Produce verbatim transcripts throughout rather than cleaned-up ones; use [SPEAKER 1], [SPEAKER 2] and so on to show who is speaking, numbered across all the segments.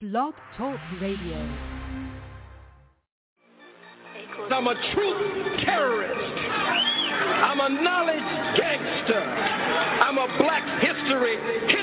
[SPEAKER 1] Blog Talk Radio.
[SPEAKER 2] I'm a truth terrorist. I'm a knowledge gangster. I'm a black history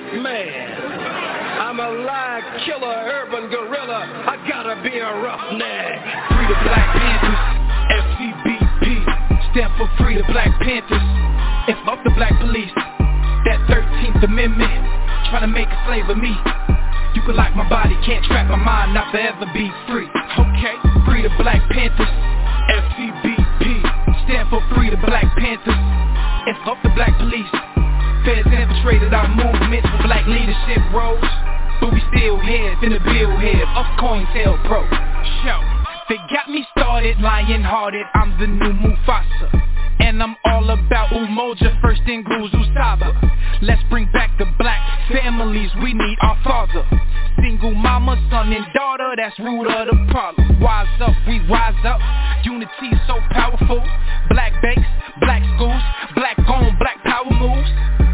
[SPEAKER 2] hitman. I'm a lie killer, urban gorilla. I gotta be a roughneck.
[SPEAKER 3] Free the Black Panthers, F C B P. Stand for Free the Black Panthers. And fuck the black police. That thirteenth Amendment, trying to make a slave of me. You can lock my body, can't trap my mind, not forever be free. Okay, free the Black Panthers, F C B P. Stand for Free the Black Panthers. And fuck the black police. Feds infiltrated our movements for black leadership roles, but we still here, finna build here, up COINTELPRO. Show, they got me started, lion-hearted, I'm the new Mufasa. And I'm all about Umoja, first in Guzu Saba. Let's bring back the black families, we need our father. Single mama, son and daughter, that's root of the problem. Wise up, we wise up, unity so powerful. Black banks, black schools, black on, black power moves.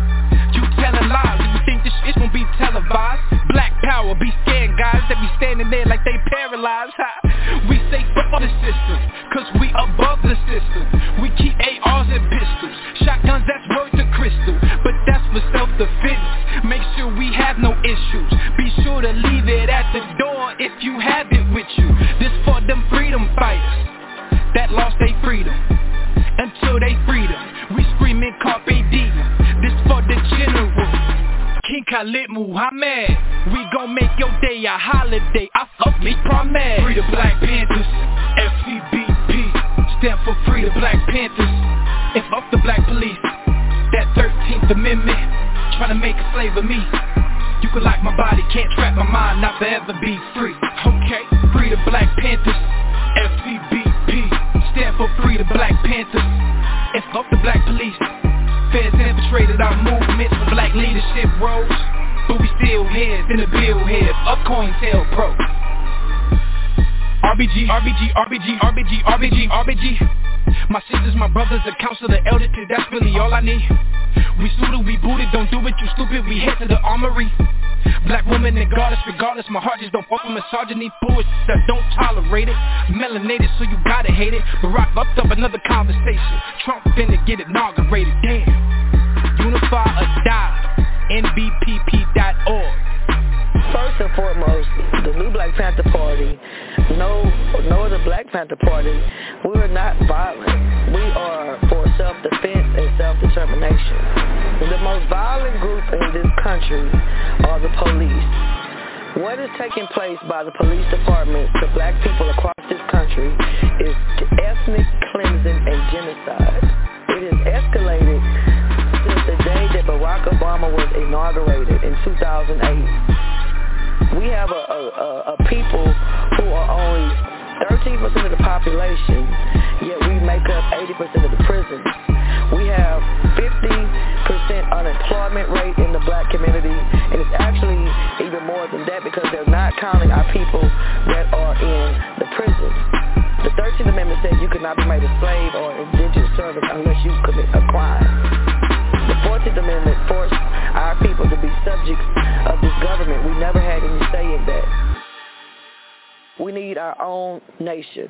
[SPEAKER 3] You telling lies, you think this shit gon' be televised? Black power, be scared guys that be standing there like they paralyzed. We say fuck the system, cause we above the system. We keep A Rs and pistols, shotguns that's worth a crystal, but that's for self-defense. Make sure we have no issues, be sure to leave it at the door if you have it with you. This for them freedom fighters that lost their freedom, until they freedom, we screaming carpe diem. This for the general, King Khalid Muhammad. We gon' make your day a holiday, I fuck me promise. Free the Black Panthers, F C B P. Stand for Free the Black Panthers. And fuck the black police. That thirteenth Amendment, trying to make a slave of me. You can lock my body, can't trap my mind, not forever be free. Okay, Free the Black Panthers, F C B P. Stand for Free the Black Panthers. And fuck the black police. Feds infiltrated our movements for black leadership roles, but we still here, finna build here, up COINTELPRO. R B G, R B G, R B G, R B G, R B G, R B G. My sisters, my brothers, the council, the elder, that's really all I need. We suited, we booted, don't do it, you stupid, we head to the armory. Black woman and goddess, regardless, my heart just don't fuck with misogyny, bullshit that don't tolerate it. Melanated, so you gotta hate it. Barack fucked up another conversation. Trump finna get inaugurated, damn. Unify or die, N B P P dot org.
[SPEAKER 4] First and foremost, the new Black Panther Party, no, no other Black Panther Party, we are not violent. We are for self-defense and self-determination. The most violent group in this country are the police. What is taking place by the police department to black people across this country is ethnic cleansing and genocide. It has escalated since the day that Barack Obama was inaugurated in two thousand eight. We have a, a, a people who are only thirteen percent of the population, yet we make up eighty percent of the prisons. We have fifty percent unemployment rate in the black community, and it's actually even more than that because they're not counting our people that are in the prisons. The thirteenth Amendment says you cannot be made a slave or indentured servant unless you commit a crime. The fourteenth Amendment forced our people to be subjects of this government. We never had any say in that. We need our own nation.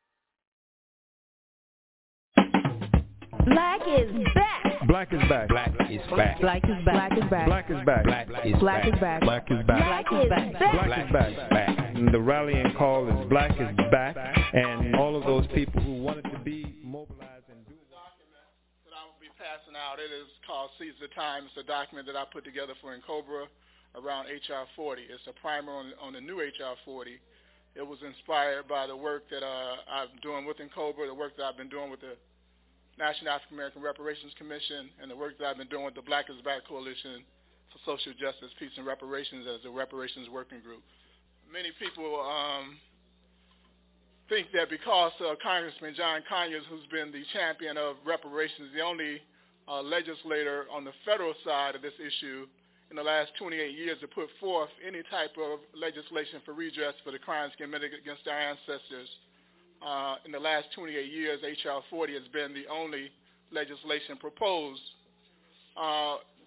[SPEAKER 1] Black is back.
[SPEAKER 5] Black is back.
[SPEAKER 6] Black is back.
[SPEAKER 1] Black is back. Black is back.
[SPEAKER 5] Black is back.
[SPEAKER 6] Black is
[SPEAKER 1] Black is
[SPEAKER 6] back.
[SPEAKER 1] back.
[SPEAKER 5] Black is back.
[SPEAKER 1] Black is back.
[SPEAKER 5] Black is back. And the rallying call is Black is back, and all of those people who wanted to be mobilized and do.
[SPEAKER 7] The document that I will be passing out, it is called Seize the Time. It's a document that I put together for N'COBRA around H R forty. It's a primer on, on the new H R forty. It was inspired by the work that uh, I'm doing with N'COBRA, the work that I've been doing with the National African American Reparations Commission, and the work that I've been doing with the Black is Back Coalition for Social Justice, Peace, and Reparations as a reparations working group. Many people um, think that because uh, Congressman John Conyers, who's been the champion of reparations, the only uh, legislator on the federal side of this issue in the last twenty-eight years to put forth any type of legislation for redress for the crimes committed against our ancestors. Uh, in the last twenty-eight years, H R forty has been the only legislation proposed. Uh,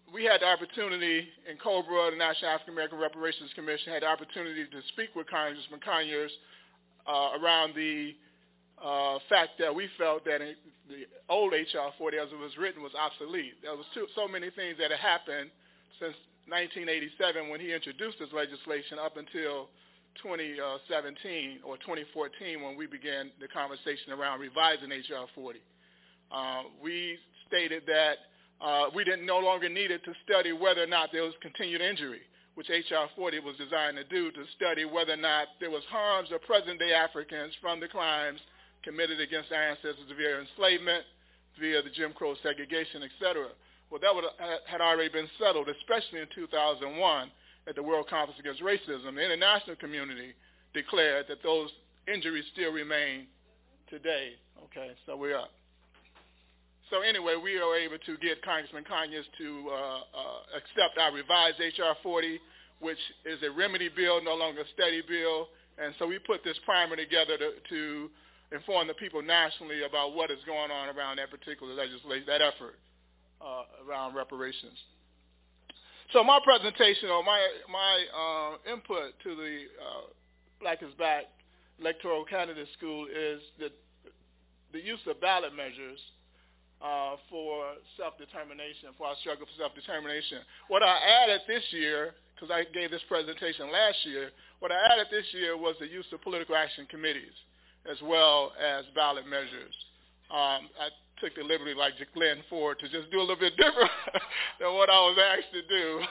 [SPEAKER 7] we had the opportunity in COBRA, the National African American Reparations Commission, had the opportunity to speak with Congressman Conyers uh, around the uh, fact that we felt that it, the old H R forty as it was written was obsolete. There was too, so many things that had happened since nineteen eighty-seven when he introduced this legislation up until twenty seventeen or twenty fourteen when we began the conversation around revising H R forty. Uh, we stated that uh, we didn't no longer needed to study whether or not there was continued injury, which H R forty was designed to do, to study whether or not there was harms of present-day Africans from the crimes committed against our ancestors via enslavement, via the Jim Crow segregation, et cetera. Well, that would, had already been settled, especially in two thousand one at the World Conference Against Racism. The international community declared that those injuries still remain today. Okay, so we're up. So anyway, we are able to get Congressman Conyers to uh, uh, accept our revised H R forty, which is a remedy bill, no longer a study bill. And so we put this primer together to, to inform the people nationally about what is going on around that particular legislation, that effort uh, around reparations. So my presentation or my my uh, input to the uh, Black is Back Electoral Candidate School is that the use of ballot measures uh, for self-determination, for our struggle for self-determination. What I added this year, because I gave this presentation last year, what I added this year was the use of political action committees as well as ballot measures. Um, I took the liberty, like Glenn Ford, to just do a little bit different than what I was asked to do.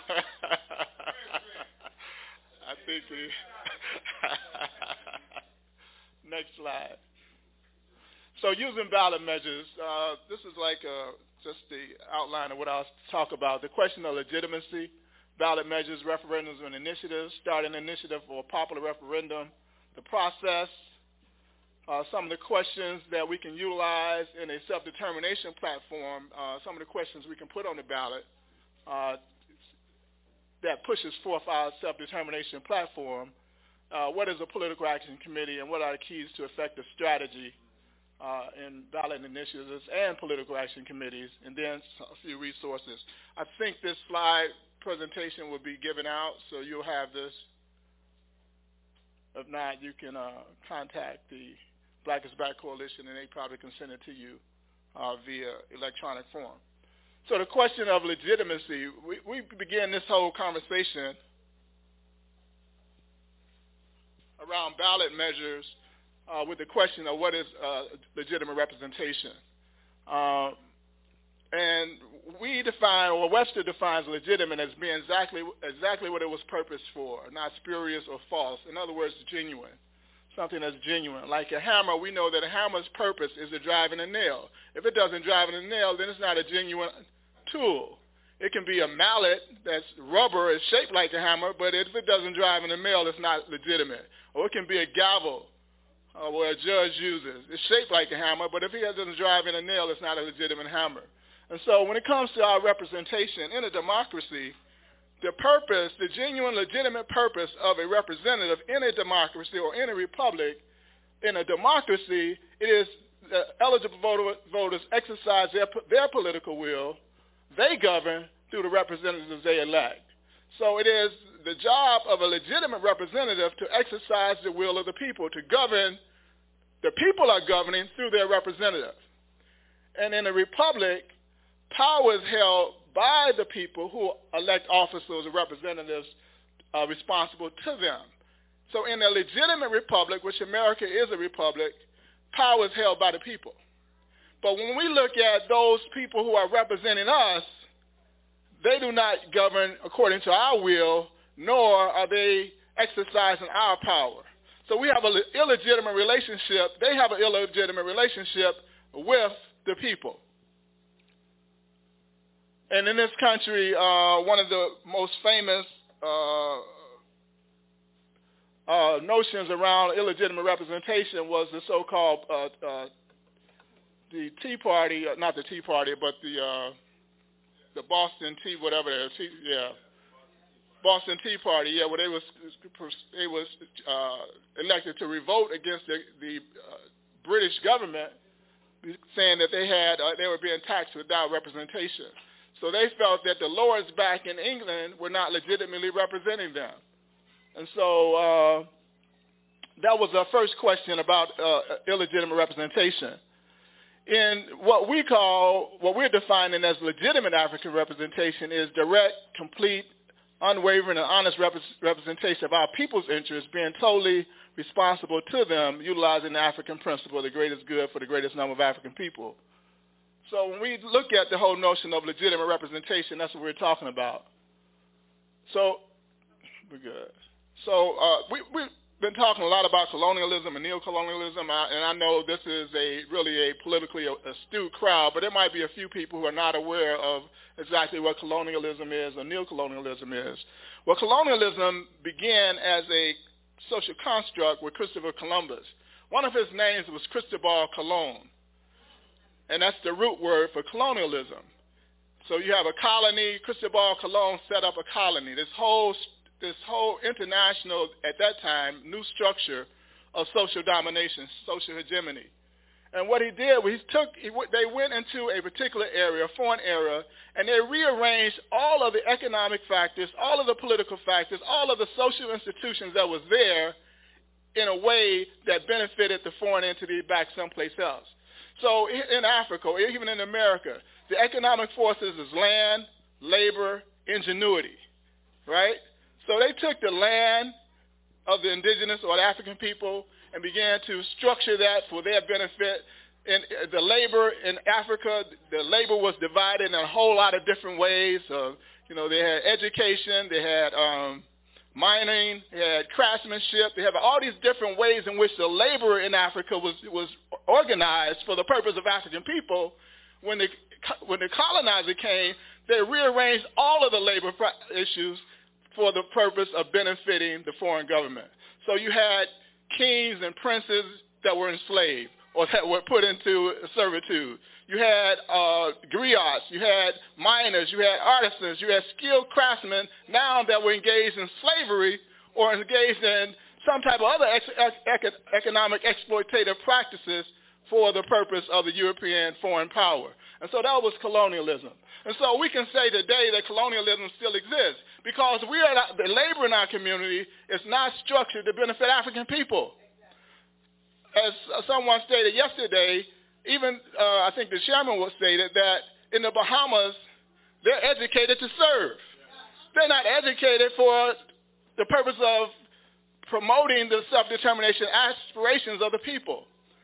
[SPEAKER 7] I think he next slide. So using ballot measures, uh, this is like uh, just the outline of what I'll talk about. The question of legitimacy, ballot measures, referendums, and initiatives, start an initiative for a popular referendum, the process, Uh, some of the questions that we can utilize in a self-determination platform, uh, some of the questions we can put on the ballot uh, that pushes forth our self-determination platform. Uh, what is a political action committee and what are the keys to effective strategy uh, in ballot initiatives and political action committees, and then a few resources. I think this slide presentation will be given out, so you'll have this. If not, you can uh, contact the Black is Back Coalition, and they probably can send it to you uh, via electronic form. So the question of legitimacy, we, we began this whole conversation around ballot measures uh, with the question of what is uh, legitimate representation. Uh, and we define, or Webster defines legitimate as being exactly, exactly what it was purposed for, not spurious or false. In other words, genuine. Something that's genuine. Like a hammer, we know that a hammer's purpose is to drive in a nail. If it doesn't drive in a nail, then it's not a genuine tool. It can be a mallet that's rubber, is shaped like a hammer, but if it doesn't drive in a nail, it's not legitimate. Or it can be a gavel, uh, where a judge uses. It's shaped like a hammer, but if it doesn't drive in a nail, it's not a legitimate hammer. And so when it comes to our representation in a democracy, the purpose, the genuine, legitimate purpose of a representative in a democracy or in a republic, in a democracy, it is the eligible voter, voters exercise their, their political will. They govern through the representatives they elect. So it is the job of a legitimate representative to exercise the will of the people, to govern. The people are governing through their representative. And in a republic, power is held by the people who elect officers or representatives uh, responsible to them. So in a legitimate republic, which America is a republic, power is held by the people. But when we look at those people who are representing us, they do not govern according to our will, nor are they exercising our power. So we have an illegitimate relationship. They have an illegitimate relationship with the people. And in this country, uh, one of the most famous uh, uh, notions around illegitimate representation was the so-called uh, uh, the Tea Party, uh, not the Tea Party, but the uh, the Boston Tea, whatever it is, tea, yeah, Boston Tea Party, yeah, where they was they was uh, elected to revolt against the, the uh, British government, saying that they had uh, they were being taxed without representation. So they felt that the lords back in England were not legitimately representing them. And so uh, that was our first question about uh, illegitimate representation. In what we call, what we're defining as legitimate African representation is direct, complete, unwavering, and honest rep- representation of our people's interests, being totally responsible to them, utilizing the African principle, the greatest good for the greatest number of African people. So when we look at the whole notion of legitimate representation, that's what we're talking about. So we're good. So uh, we, we've been talking a lot about colonialism and neocolonialism, and I know this is a really a politically astute crowd, but there might be a few people who are not aware of exactly what colonialism is or neocolonialism is. Well, colonialism began as a social construct with Christopher Columbus. One of his names was Cristobal Colon, and that's the root word for colonialism. So you have a colony. Cristobal Colon set up a colony. This whole this whole international, at that time, new structure of social domination, social hegemony. And what he did was he took, he, they went into a particular area, a foreign area, and they rearranged all of the economic factors, all of the political factors, all of the social institutions that was there in a way that benefited the foreign entity back someplace else. So in Africa, or even in America, the economic forces is land, labor, ingenuity, right? So they took the land of the indigenous or the African people and began to structure that for their benefit. And the labor in Africa, the labor was divided in a whole lot of different ways. Uh, you know, they had education, they had um, mining, they had craftsmanship. They have all these different ways in which the labor in Africa was was organized for the purpose of African people. When the when the colonizer came, they rearranged all of the labor issues for the purpose of benefiting the foreign government. So you had kings and princes that were enslaved or that were put into servitude. You had uh, griots, you had miners, you had artisans, you had skilled craftsmen now that were engaged in slavery or engaged in some type of other ex- ex- economic exploitative practices for the purpose of the European foreign power. And so that was colonialism. And so we can say today that colonialism still exists because we are not, the labor in our community is not structured to benefit African people. As someone stated yesterday, even uh, I think the chairman was stated that in the Bahamas, they're educated to serve. They're not educated for the purpose of promoting the self-determination aspirations of the people.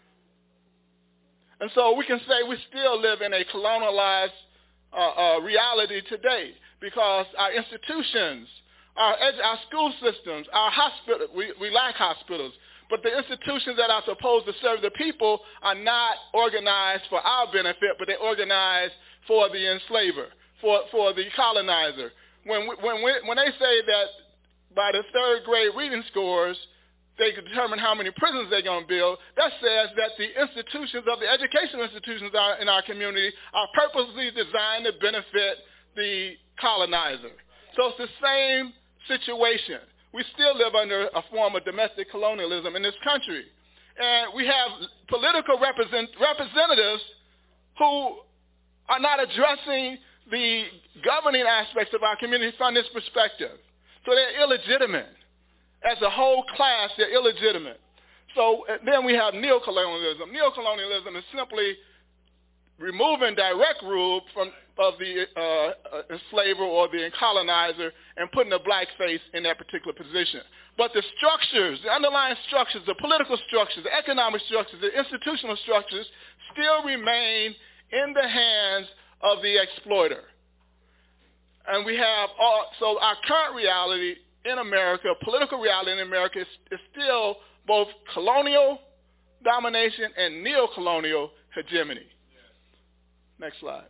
[SPEAKER 7] And so we can say we still live in a colonialized uh, uh, reality today because our institutions, our, ed- our school systems, our hospitals, we, we lack hospitals, but the institutions that are supposed to serve the people are not organized for our benefit, but they're organized for the enslaver, for, for the colonizer. When, we, when, we, when they say that by the third grade reading scores, they can determine how many prisons they're going to build, that says that the institutions of the educational institutions are, in our community are purposely designed to benefit the colonizer. So it's the same situation. We still live under a form of domestic colonialism in this country. And we have political represent, representatives who are not addressing the governing aspects of our community from this perspective. So they're illegitimate. As a whole class, they're illegitimate. So then we have neocolonialism. Neocolonialism is simply removing direct rule from of the uh, enslaver or the colonizer and putting a black face in that particular position. But the structures, the underlying structures, the political structures, the economic structures, the institutional structures still remain in the hands of the exploiter. And we have all, so our current reality in America, political reality in America is, is still both colonial domination and neo-colonial hegemony. Next slide.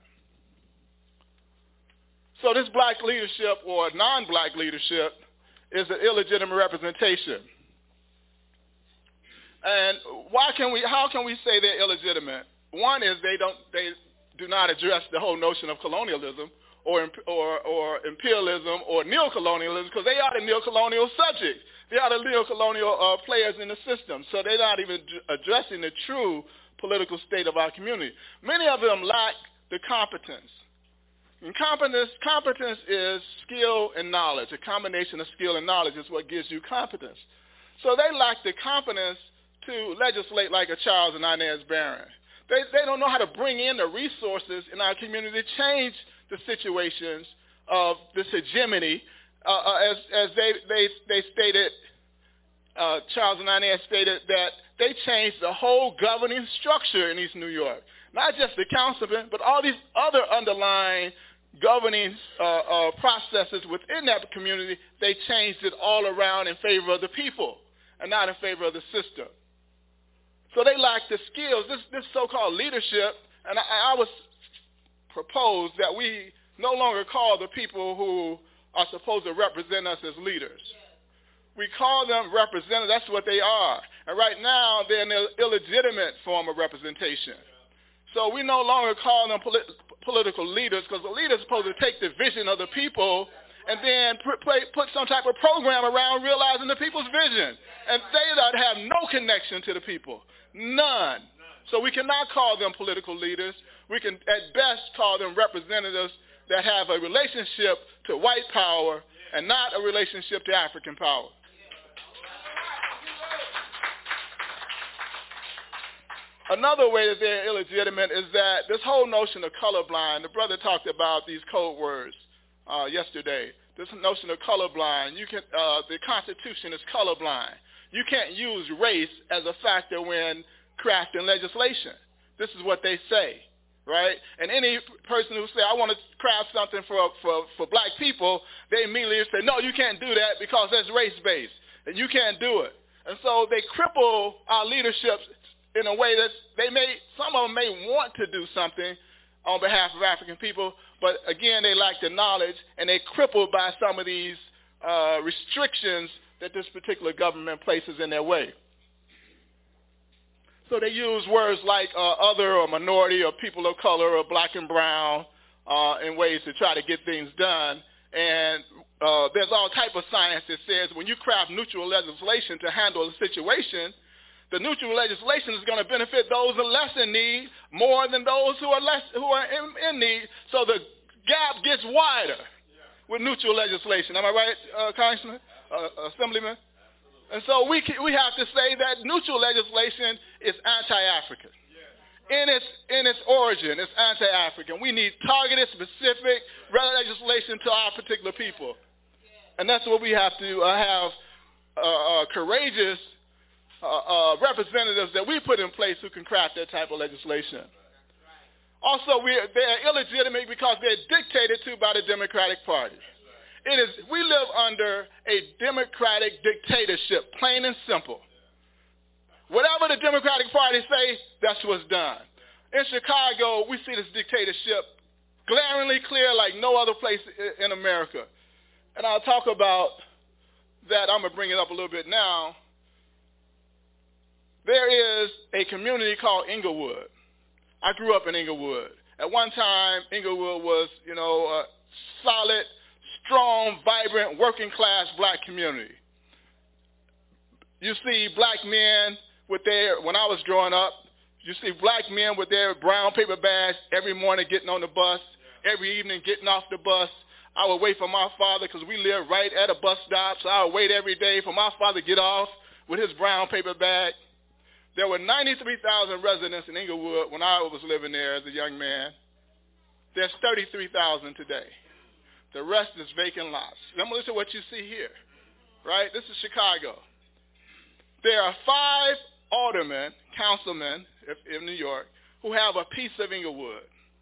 [SPEAKER 7] So this black leadership or non-black leadership is an illegitimate representation. And why can we, how can we say they're illegitimate? One is they don't, they do not address the whole notion of colonialism or or, or imperialism or neocolonialism because they are the neocolonial subjects. They are the neocolonial uh, players in the system. So they're not even addressing the true political state of our community. Many of them lack the competence. And competence, competence is skill and knowledge. A combination of skill and knowledge is what gives you competence. So they lack the competence to legislate like a Charles and Inez Barron. They, they don't know how to bring in the resources in our community to change the situations of this hegemony. Uh, uh, as as they, they, they stated, uh, Charles and Inez stated that they changed the whole governing structure in East New York. Not just the councilman, but all these other underlying governing uh, uh, processes within that community. They changed it all around in favor of the people and not in favor of the system. So they lack the skills, this, this so-called leadership, and I, I was proposed that we no longer call the people who are supposed to represent us as leaders. We call them representatives. That's what they are. And right now, they're an Ill- illegitimate form of representation. So we no longer call them polit- political leaders, because the leader is supposed to take the vision of the people and then put, put some type of program around realizing the people's vision. And they don't have no connection to the people. None. So we cannot call them political leaders. We can at best call them representatives that have a relationship to white power and not a relationship to African power. Another way that they're illegitimate is that this whole notion of colorblind, the brother talked about these code words uh, yesterday. This notion of colorblind, you can, uh, the Constitution is colorblind. You can't use race as a factor when crafting legislation. This is what they say, right? And any person who say, I want to craft something for, for, for black people, they immediately say, no, you can't do that because that's race-based, and you can't do it. And so they cripple our leadership in a way that they may, some of them may want to do something on behalf of African people, but again, they lack the knowledge, and they're crippled by some of these uh, restrictions that this particular government places in their way. So they use words like uh, other or minority or people of color or black and brown uh, in ways to try to get things done. And uh, there's all type of science that says when you craft neutral legislation to handle a situation, the neutral legislation is going to benefit those who are less in need more than those who are less who are in, in need. So the gap gets wider with neutral legislation. Am I right, uh, Congressman, uh, Assemblyman? And so we we have to say that neutral legislation is anti-African. In its in its origin, it's anti-African. We need targeted, specific legislation to our particular people, and that's what we have to uh, have uh, uh, courageous uh, uh, representatives that we put in place who can craft that type of legislation. Also, we are, they are illegitimate because they're dictated to by the Democratic Party. It is, we live under a democratic dictatorship, plain and simple. Whatever the Democratic Party say, that's what's done. In Chicago, we see this dictatorship glaringly clear like no other place in America. And I'll talk about that. I'm going to bring it up a little bit now. There is a community called Inglewood. I grew up in Inglewood. At one time, Inglewood was, you know, a solid, strong, vibrant, working-class black community. You see black men with their, when I was growing up, you see black men with their brown paper bags every morning getting on the bus, every evening getting off the bus. I would wait for my father because we lived right at a bus stop, so I would wait every day for my father to get off with his brown paper bag. There were ninety-three thousand residents in Inglewood when I was living there as a young man. There's thirty-three thousand today. The rest is vacant lots. Let me listen to what you see here, right? This is Chicago. There are five aldermen, councilmen in New York, who have a piece of Inglewood.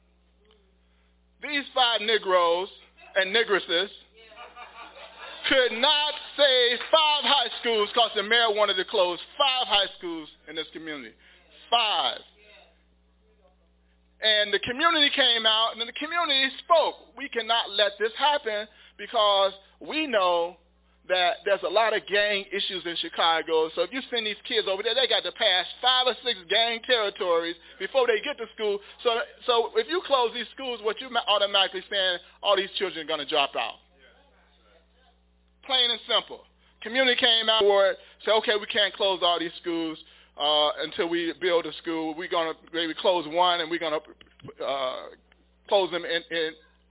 [SPEAKER 7] These five Negroes and Negresses could not save five high schools because the mayor wanted to close five high schools in this community. Five. And the community came out, and the community spoke. We cannot let this happen because we know that there's a lot of gang issues in Chicago. So if you send these kids over there, they got to pass five or six gang territories before they get to school. So, so if you close these schools, what you automatically saying, all these children are going to drop out. Plain and simple. Community came out for it, said, okay, we can't close all these schools uh, until we build a school. We're going to maybe close one, and we're going to uh, close them in, in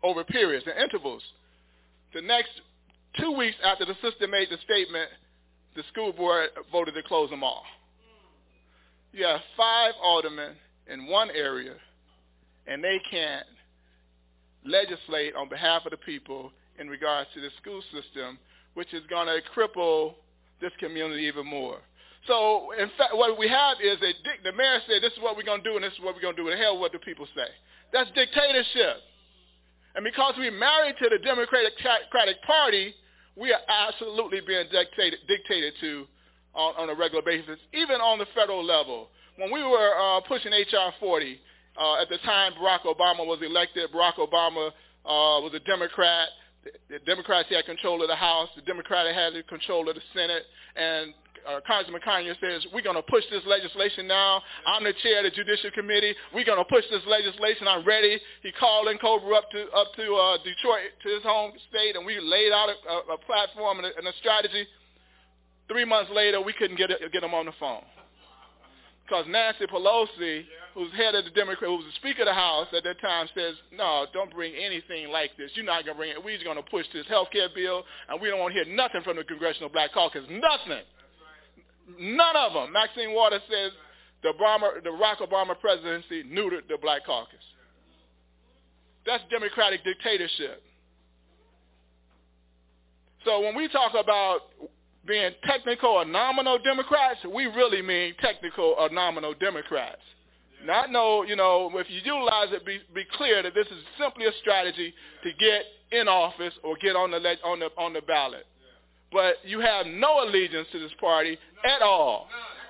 [SPEAKER 7] over periods and intervals. The next two weeks after the sister made the statement, the school board voted to close them all. You have five aldermen in one area, and they can't legislate on behalf of the people in regards to the school system, which is going to cripple this community even more. So, in fact, what we have is a the mayor said, this is what we're going to do, and this is what we're going to do. The hell, what do people say? That's dictatorship. And because we're married to the Democratic Party, we are absolutely being dictated, dictated to on, on a regular basis, even on the federal level. When we were uh, pushing H R forty, uh, at the time Barack Obama was elected, Barack Obama uh, was a Democrat. The, the Democrats had control of the House. The Democrats had control of the Senate. And uh, Congressman Conyers says, we're going to push this legislation now. I'm the chair of the Judicial Committee. We're going to push this legislation. I'm ready. He called in Cobra up to up to uh, Detroit, to his home state, and we laid out a, a platform and a, and a strategy. Three months later, we couldn't get, it, get him on the phone. Because Nancy Pelosi, who's head of the Democrat, who was the Speaker of the House at that time, says, no, don't bring anything like this. You're not going to bring it. We're just going to push this health care bill, and we don't want to hear nothing from the Congressional Black Caucus. Nothing. None of them. Maxine Waters says the, Obama, the Barack Obama presidency neutered the Black Caucus. That's democratic dictatorship. So when we talk about being technical or nominal Democrats, we really mean technical or nominal Democrats. Yeah. Not no, you know, if you utilize it, be, be clear that this is simply a strategy to get in office or get on the on the on the ballot. Yeah. But you have no allegiance to this party no. at all.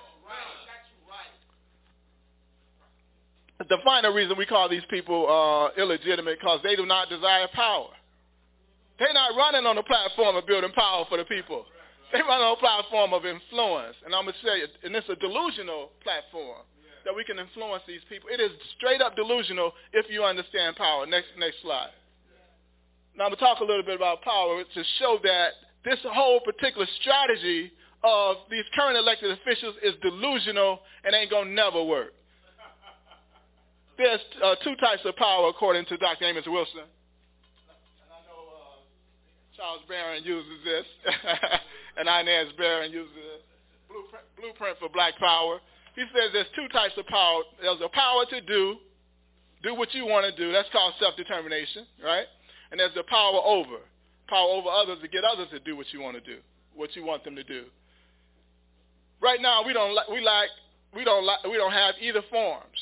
[SPEAKER 7] No. The final reason we call these people uh, illegitimate because they do not desire power. They're not running on the platform of building power for the people. They run on a platform of influence. And I'm going to say, and it's a delusional platform yeah. that we can influence these people. It is straight up delusional if you understand power. Next next slide. Yeah. Now I'm going to talk a little bit about power to show that this whole particular strategy of these current elected officials is delusional and ain't going to never work. There's uh, two types of power according to Doctor Amos Wilson. And I know uh, Charles Barron uses this. And Inez Barron uses a blueprint, blueprint for black power. He says there's two types of power. There's a power to do, do what you want to do. That's called self-determination, right? And there's the power over, power over others to get others to do what you want to do, what you want them to do. Right now, we don't we lack we don't we don't have either forms.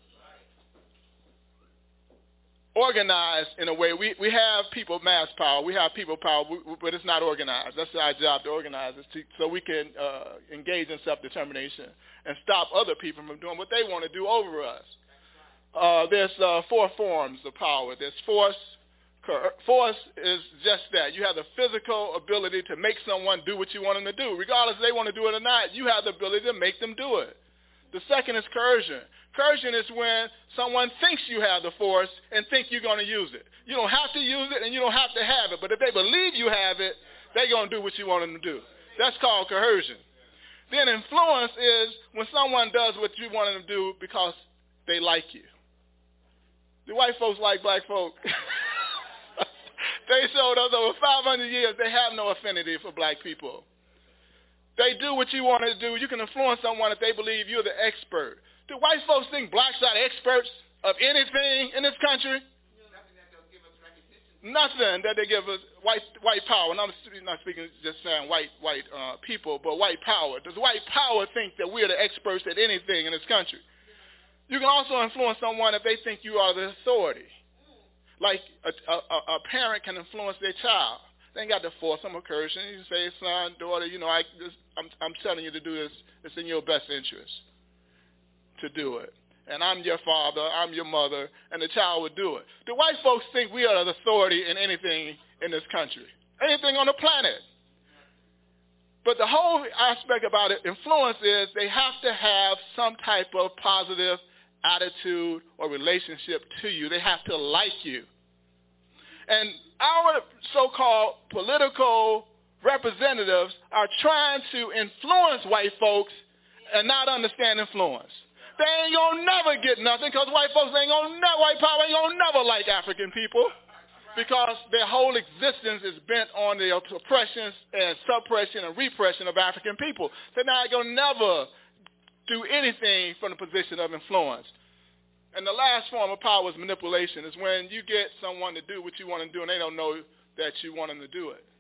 [SPEAKER 7] Organized in a way. We, we have people mass power. We have people power, but it's not organized. That's our job to organize it to, so we can uh, engage in self-determination and stop other people from doing what they want to do over us. Uh, there's uh, four forms of power. There's force. Force is just that. You have the physical ability to make someone do what you want them to do. Regardless if they want to do it or not, you have the ability to make them do it. The second is coercion. Coercion is when someone thinks you have the force and think you're going to use it. You don't have to use it and you don't have to have it, but if they believe you have it, they're going to do what you want them to do. That's called coercion. Then influence is when someone does what you want them to do because they like you. The white folks like black folk. They showed us over five hundred years they have no affinity for black people. They do what you want to do. You can influence someone if they believe you're the expert. Do white folks think blacks are experts of anything in this country? Nothing that they'll give us recognition. Nothing that they give us white white power. And I'm not speaking just saying white white uh, people, but white power. Does white power think that we're the experts at anything in this country? You can also influence someone if they think you are the authority. Like a, a, a parent can influence their child. They ain't got to force them or coercion. You say, son, daughter, you know, I, this, I'm, I'm telling you to do this. It's in your best interest to do it. And I'm your father, I'm your mother, and the child would do it. The white folks think we are the authority in anything in this country, anything on the planet. But the whole aspect about it, influence is they have to have some type of positive attitude or relationship to you. They have to like you. And our so-called political representatives are trying to influence white folks and not understand influence. They ain't gonna never get nothing because white folks ain't gonna never, white power ain't gonna never like African people. because their whole existence is bent on the oppression and suppression and repression of African people. They're not going to never do anything from the position of influence. And the last form of power is manipulation. Is when you get someone to do what you want to do and they don't know that you want them to do it.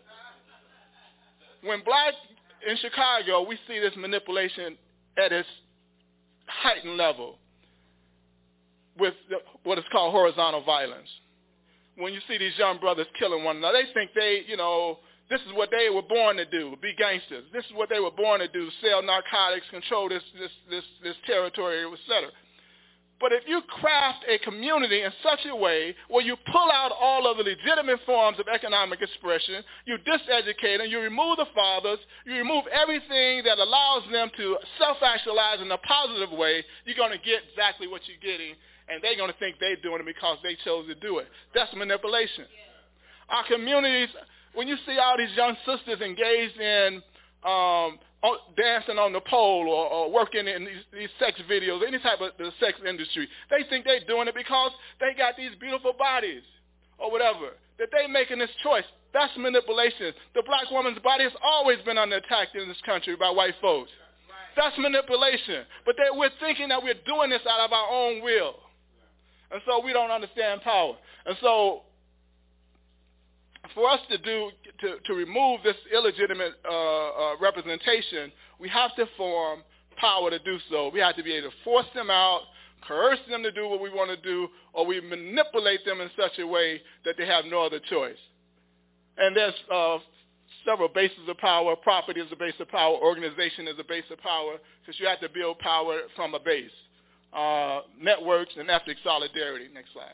[SPEAKER 7] When black in Chicago, we see this manipulation at its heightened level with the, what is called horizontal violence. When you see these young brothers killing one another, they think they, you know, this is what they were born to do, be gangsters. This is what they were born to do, sell narcotics, control this this this, this territory, et cetera. But if you craft a community in such a way where you pull out all of the legitimate forms of economic expression, you diseducate them, you remove the fathers, you remove everything that allows them to self-actualize in a positive way, you're going to get exactly what you're getting, and they're going to think they're doing it because they chose to do it. That's manipulation. Our communities, when you see all these young sisters engaged in um, dancing on the pole or, or working in these, these sex videos, any type of the sex industry, they think they're doing it because they got these beautiful bodies or whatever, that they making this choice. That's manipulation. The black woman's body has always been under attack in this country by white folks. That's manipulation. But they, we're thinking that we're doing this out of our own will. And so we don't understand power. And so for us to do to, to remove this illegitimate uh, uh, representation, we have to form power to do so. We have to be able to force them out, coerce them to do what we want to do, or we manipulate them in such a way that they have no other choice. And there's uh, several bases of power. Property is a base of power. Organization is a base of power, because you have to build power from a base. Uh, networks and ethnic solidarity. Next slide.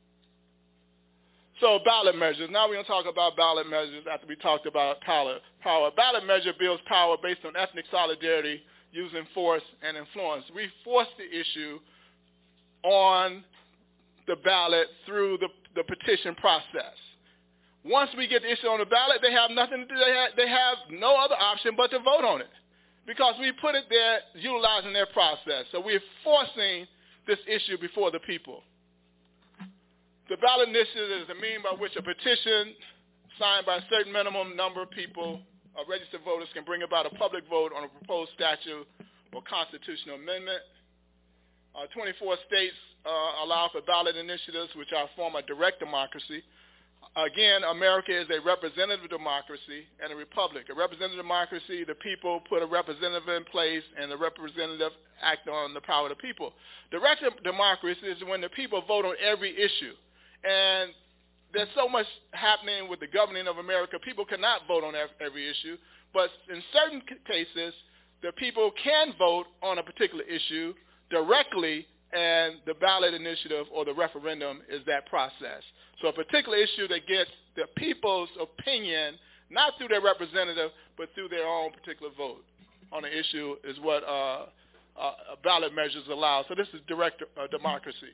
[SPEAKER 7] So ballot measures. Now we're going to talk about ballot measures after we talked about power. Power. Ballot measure builds power based on ethnic solidarity using force and influence. We force the issue on the ballot through the, the petition process. Once we get the issue on the ballot, they have nothing to do. They have, they have no other option but to vote on it, because we put it there utilizing their process. So we're forcing this issue before the people. The ballot initiative is a means by which a petition signed by a certain minimum number of people, or registered voters, can bring about a public vote on a proposed statute or constitutional amendment. Uh, twenty-four states uh, allow for ballot initiatives, which are a form of direct democracy. Again, America is a representative democracy and a republic. A representative democracy, the people put a representative in place, and the representative act on the power of the people. Direct democracy is when the people vote on every issue. And there's so much happening with the governing of America. People cannot vote on every issue. But in certain cases, the people can vote on a particular issue directly, and the ballot initiative or the referendum is that process. So a particular issue that gets the people's opinion, not through their representative, but through their own particular vote on an issue, is what uh, uh, ballot measures allow. So this is direct uh, democracy.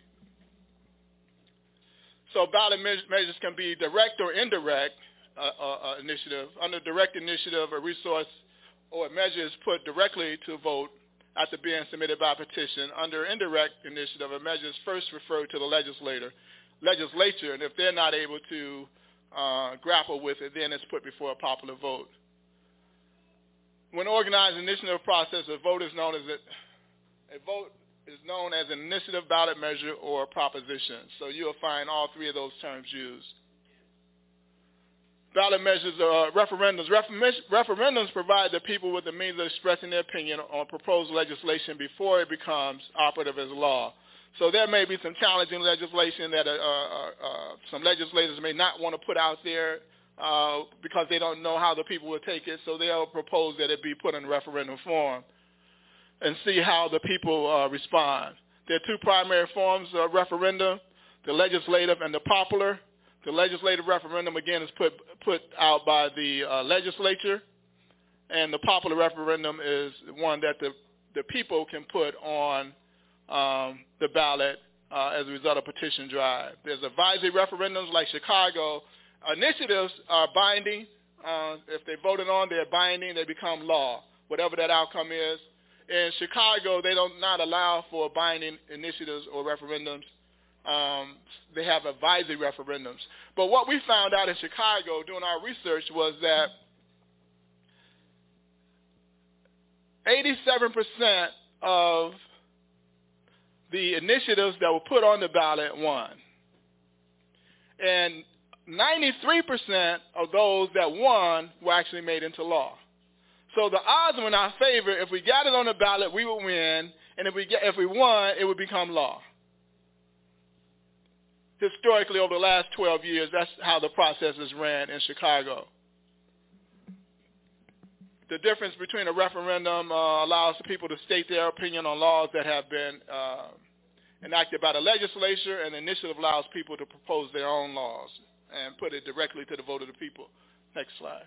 [SPEAKER 7] So ballot measures can be direct or indirect uh, uh, initiative. Under direct initiative, a resource or a measure is put directly to vote after being submitted by petition. Under indirect initiative, a measure is first referred to the legislator, legislature, and if they're not able to uh, grapple with it, then it's put before a popular vote. When organized initiative process, a vote is known as a, a vote is known as an initiative, ballot measure, or proposition. So you'll find all three of those terms used. Ballot measures are referendums. Referendums provide the people with the means of expressing their opinion on proposed legislation before it becomes operative as law. So there may be some challenging legislation that uh, uh, uh, some legislators may not want to put out there uh, because they don't know how the people will take it, so they'll propose that it be put in referendum form and see how the people uh, respond. There are two primary forms of referendum, the legislative and the popular. The legislative referendum, again, is put put out by the uh, legislature, and the popular referendum is one that the, the people can put on um, the ballot uh, as a result of petition drive. There's advisory referendums like Chicago. Initiatives are binding. Uh, if they voted on, they're binding. They become law, whatever that outcome is. In Chicago, they don't not allow for binding initiatives or referendums Um, they have advisory referendums. But what we found out in Chicago doing our research was that eighty-seven percent of the initiatives that were put on the ballot won. And ninety-three percent of those that won were actually made into law. So the odds were in our favor. If we got it on the ballot, we would win. And if we get, if we won, it would become law. Historically, over the last twelve years, that's how the process is ran in Chicago. The difference between a referendum uh, allows people to state their opinion on laws that have been uh, enacted by the legislature, and the initiative allows people to propose their own laws and put it directly to the vote of the people. Next slide.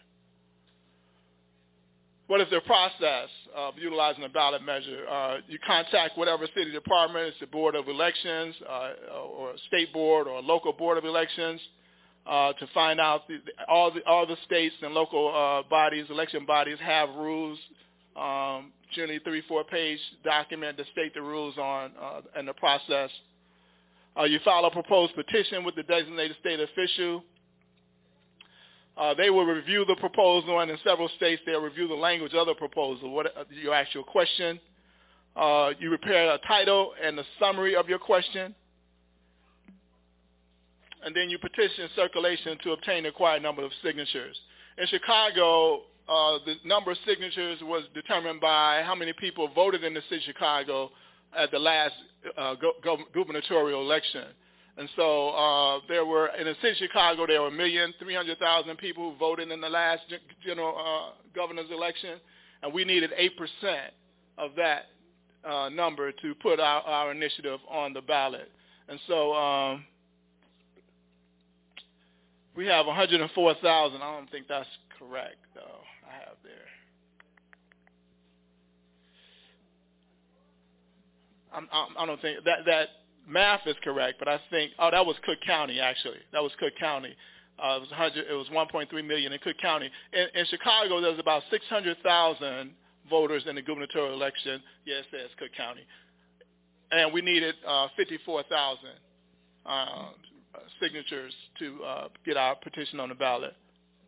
[SPEAKER 7] What is the process of utilizing a ballot measure? Uh, you contact whatever city department, it's the Board of Elections, uh, or a state board or a local board of elections, uh, to find out the, all the all the states and local uh, bodies, election bodies have rules, um, generally three, four page document to state the rules on uh, and the process. Uh, you file a proposed petition with the designated state official. Uh, they will review the proposal, and in several states they'll review the language of the proposal, what uh, your actual question. Uh, you prepare a title and a summary of your question, and then you petition circulation to obtain the required number of signatures. In Chicago, uh, the number of signatures was determined by how many people voted in the city of Chicago at the last uh, go- go- gubernatorial election. And so uh, there were, in the city of Chicago, there were one million three hundred thousand people who voted in the last general uh, governor's election, and we needed eight percent of that uh, number to put our, our initiative on the ballot. And so um, we have one hundred four thousand. I don't think that's correct, though. I have there. I'm, I'm, I don't think that that. Math is correct, but I think, oh, that was Cook County, actually. That was Cook County. Uh, it was one hundred, it was one point three million in Cook County. In, in Chicago, there was about six hundred thousand voters in the gubernatorial election. Yes, it says Cook County. And we needed uh, fifty-four thousand uh, signatures to uh, get our petition on the ballot.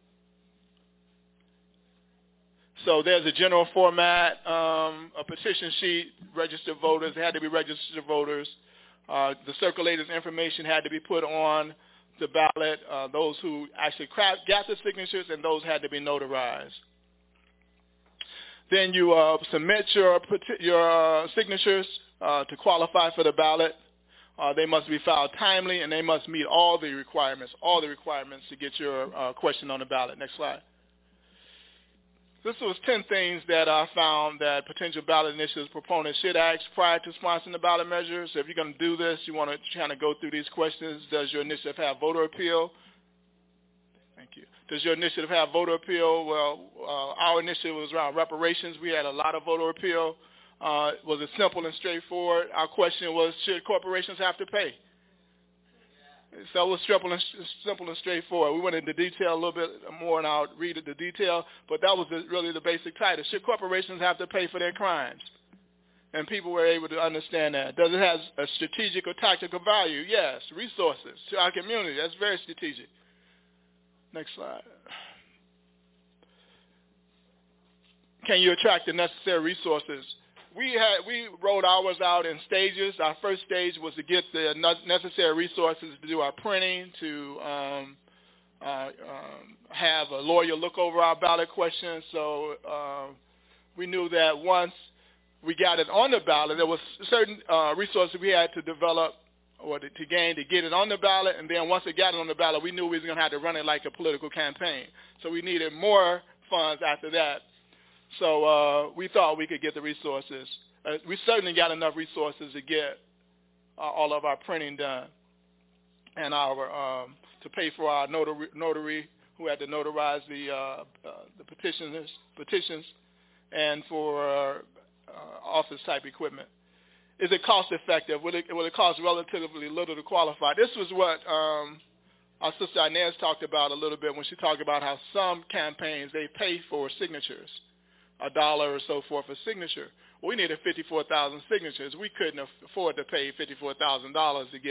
[SPEAKER 7] So there's a general format, um, a petition sheet, registered voters. It had to be registered voters. Uh, the circulator's information had to be put on the ballot, uh, those who actually craft, got the signatures, and those had to be notarized. Then you uh, submit your, your uh, signatures uh, to qualify for the ballot. Uh, they must be filed timely, and they must meet all the requirements, all the requirements to get your uh, question on the ballot. Next slide. This was ten things that I found that potential ballot initiatives proponents should ask prior to sponsoring the ballot measure. So if you're going to do this, you want to kind of go through these questions. Does your initiative have voter appeal? Thank you. Does your initiative have voter appeal? Well, uh, our initiative was around reparations. We had a lot of voter appeal. Uh, was it simple and straightforward? Our question was, should corporations have to pay? So it was simple and, simple and straightforward. We went into detail a little bit more, and I'll read the detail, but that was the, really the basic title. Should corporations have to pay for their crimes? And people were able to understand that. Does it have a strategic or tactical value? Yes. Resources to our community. That's very strategic. Next slide. Can you attract the necessary resources? We had we rolled ours out in stages. Our first stage was to get the necessary resources to do our printing, to um, uh, um, have a lawyer look over our ballot questions. So uh, we knew that once we got it on the ballot, there was certain uh, resources we had to develop or to, to gain to get it on the ballot. And then once it got it on the ballot, we knew we was going to have to run it like a political campaign. So we needed more funds after that. So uh, we thought we could get the resources. Uh, we certainly got enough resources to get uh, all of our printing done and our um, to pay for our notary, notary who had to notarize the uh, uh, the petitions, petitions, and for uh, uh, office type equipment. Is it cost effective? Will it, will it cost relatively little to qualify? This was what um, our sister Inez talked about a little bit when she talked about how some campaigns they pay for signatures. A dollar or so for a signature. We needed fifty-four thousand signatures. We couldn't afford to pay fifty-four thousand dollars to get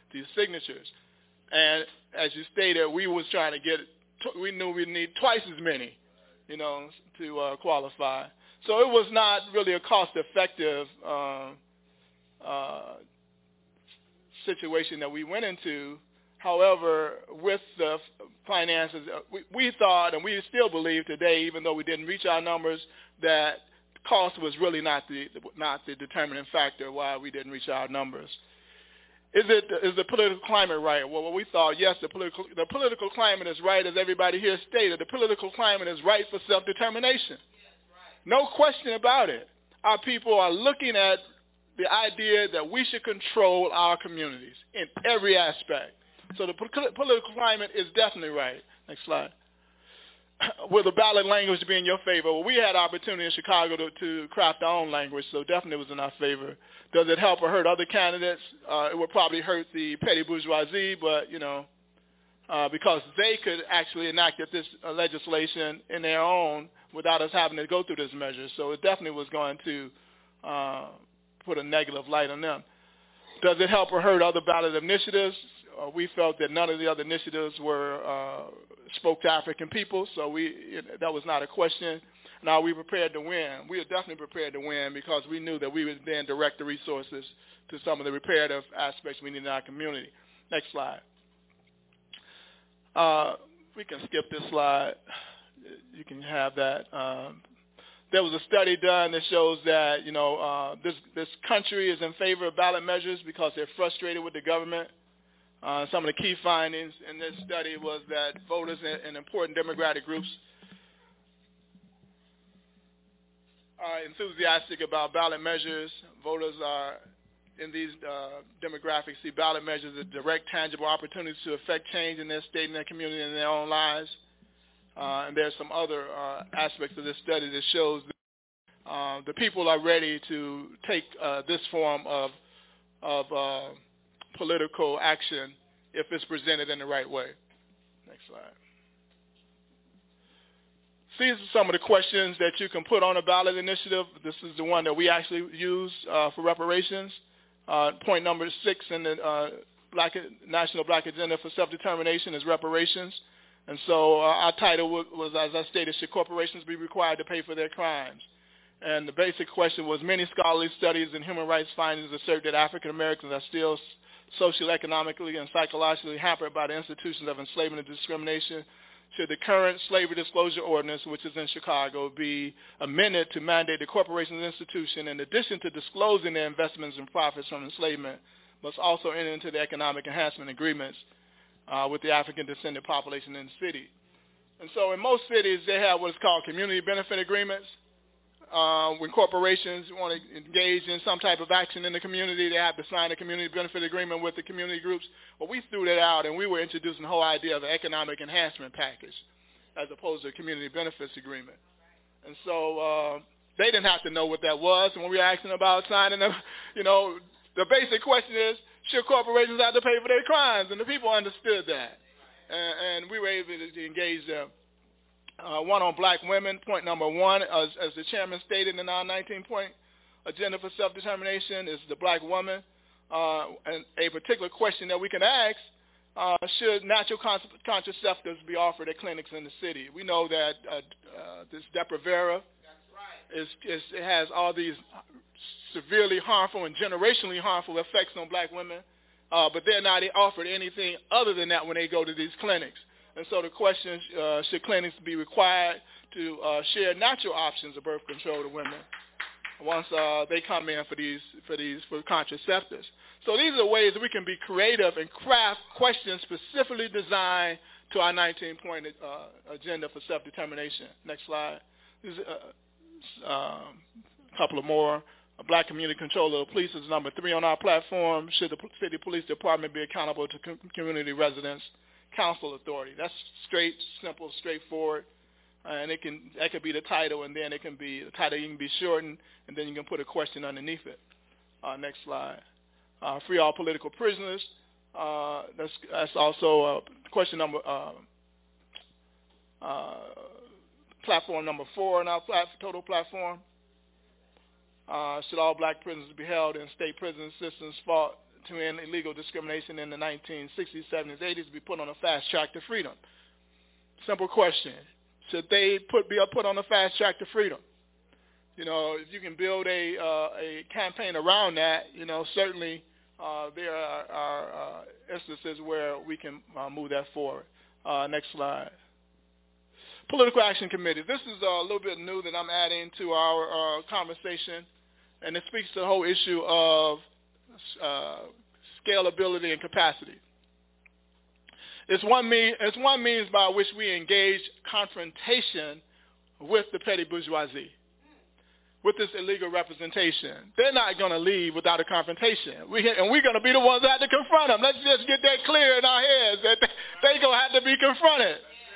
[SPEAKER 7] these signatures. And as you stated, we was trying to get, we knew we'd need twice as many, you know, to uh, qualify. So it was not really a cost-effective uh, uh, situation that we went into. However, with the finances, we, we thought, and we still believe today, even though we didn't reach our numbers, that cost was really not the not the determining factor why we didn't reach our numbers. Is it is the political climate right? Well, we thought yes, the political the political climate is right, as everybody here stated. The political climate is right for self-determination. No question about it. Our people are looking at the idea that we should control our communities in every aspect. So the political climate is definitely right. Next slide. Will the ballot language be in your favor? Well, we had opportunity in Chicago to, to craft our own language, so definitely it was in our favor. Does it help or hurt other candidates? Uh, it would probably hurt the petty bourgeoisie, but, you know, uh, because they could actually enact this uh, legislation in their own without us having to go through this measure. So it definitely was going to uh, put a negative light on them. Does it help or hurt other ballot initiatives? Uh, we felt that none of the other initiatives were uh, spoke to African people, so we it, that was not a question. Now, we prepared to win. We were definitely prepared to win because we knew that we would then direct the resources to some of the reparative aspects we need in our community. Next slide. Uh, we can skip this slide. You can have that. Um, there was a study done that shows that, you know, uh, this, this country is in favor of ballot measures because they're frustrated with the government. Uh, some of the key findings in this study was that voters in, in important demographic groups are enthusiastic about ballot measures. Voters are in these uh, demographics see ballot measures as direct, tangible opportunities to affect change in their state and their community and their own lives. Uh, and there's some other uh, aspects of this study that shows that uh, the people are ready to take uh, this form of of uh, political action if it's presented in the right way. Next slide. These are some of the questions that you can put on a ballot initiative. This is the one that we actually use uh, for reparations. Uh, point number six in the uh, Black, National Black Agenda for Self-Determination is reparations. And so uh, our title was, as I stated, should corporations be required to pay for their crimes? And the basic question was, many scholarly studies and human rights findings assert that African Americans are still socially, economically, and psychologically hampered by the institutions of enslavement and discrimination. Should the current slavery disclosure ordinance, which is in Chicago, be amended to mandate the corporations institution, in addition to disclosing their investments and profits from enslavement, must also enter into the economic enhancement agreements uh, with the African descendant population in the city. And so in most cities, they have what is called community benefit agreements. Uh, when corporations want to engage in some type of action in the community, they have to sign a community benefit agreement with the community groups. Well, we threw that out, and we were introducing the whole idea of an economic enhancement package as opposed to a community benefits agreement. And so uh, they didn't have to know what that was. And when we were asking about signing them, you know, the basic question is, should corporations have to pay for their crimes? And the people understood that. And, and we were able to engage them. Uh, one on black women, point number one, as, as the chairman stated in our nineteen-point agenda for self-determination, is the black woman. Uh, and a particular question that we can ask, uh, should natural contraceptives be offered at clinics in the city? We know that uh, uh, this Depo-Provera is, is, it has all these severely harmful and generationally harmful effects on black women, uh, but they're not offered anything other than that when they go to these clinics. And so the question is, uh, should clinics be required to uh, share natural options of birth control to women once uh, they come in for these for these for contraceptives? So these are ways that we can be creative and craft questions specifically designed to our nineteen-point uh, agenda for self-determination. Next slide. This is, uh, um, a couple of more. A black community control of the police is number three on our platform. Should the city police department be accountable to com- community residents? Council authority. That's straight, simple, straightforward, uh, and it can that could be the title, and then it can be the title. You can be shortened, and then you can put a question underneath it. Uh, next slide. Uh, free all political prisoners. Uh, that's that's also uh, question number uh, uh, platform number four in our plat- total platform. Uh, should all black prisoners be held in state prison systems for to end illegal discrimination in the nineteen sixties, seventies, eighties be put on a fast track to freedom? Simple question. Should they put, be put on a fast track to freedom? You know, if you can build a uh, a campaign around that, you know, certainly uh, there are, are uh, instances where we can uh, move that forward. Uh, next slide. Political Action Committee. This is a little bit new that I'm adding to our uh, conversation, and it speaks to the whole issue of uh, scalability and capacity. It's one, mean, it's one means by which we engage confrontation with the petty bourgeoisie, with this illegal representation. They're not going to leave without a confrontation. We, and we're going to be the ones that have to confront them. Let's just get that clear in our heads that they're going to have to be confronted.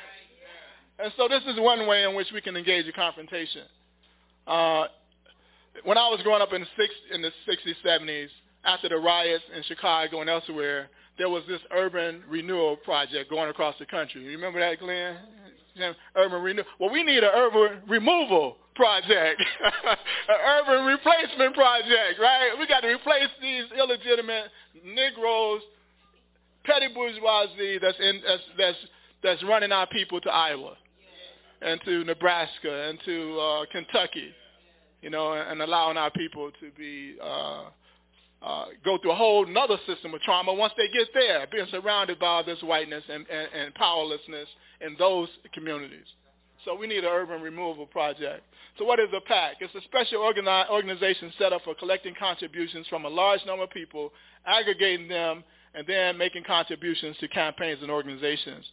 [SPEAKER 7] And so this is one way in which we can engage a confrontation. Uh, when I was growing up in the, six, in the sixties, seventies, after the riots in Chicago and elsewhere, there was this urban renewal project going across the country. You remember that, Glenn? Urban renewal. Well, we need an urban removal project, an urban replacement project, right? We got to replace these illegitimate Negroes, petty bourgeoisie that's in that's that's, that's running our people to Iowa and to Nebraska and to uh, Kentucky, you know, and, and allowing our people to be uh, uh, go through a whole another system of trauma once they get there, being surrounded by this whiteness and, and, and powerlessness in those communities. So we need an urban removal project. So what is a PAC? It's a special organi- organization set up for collecting contributions from a large number of people, aggregating them, and then making contributions to campaigns and organizations.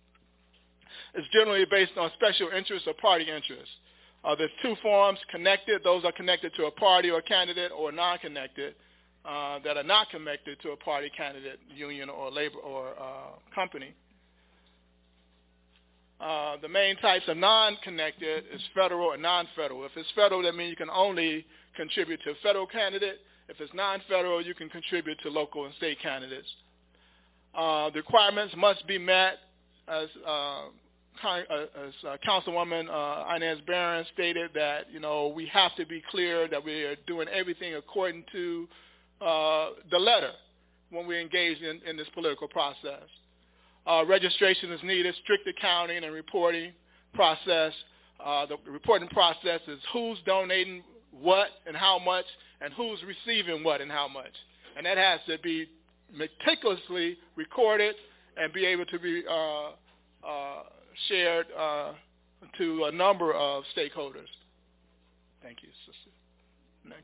[SPEAKER 7] It's generally based on special interests or party interests. Uh, there's two forms, connected. Those are connected to a party or candidate, or non-connected, uh, that are not connected to a party, candidate, union, or labor or uh, company. Uh, the main types of non-connected is federal and non-federal. If it's federal, that means you can only contribute to a federal candidate. If it's non-federal, you can contribute to local and state candidates. Uh, the requirements must be met, as, uh, as uh, Councilwoman uh, Inez Barron stated, that, you know, we have to be clear that we are doing everything according to uh, the letter when we engage in, in this political process. Uh, registration is needed, strict accounting and reporting process. Uh, the reporting process is who's donating what and how much, and who's receiving what and how much. And that has to be meticulously recorded and be able to be uh, uh, shared uh, to a number of stakeholders. Thank you, sister. Next.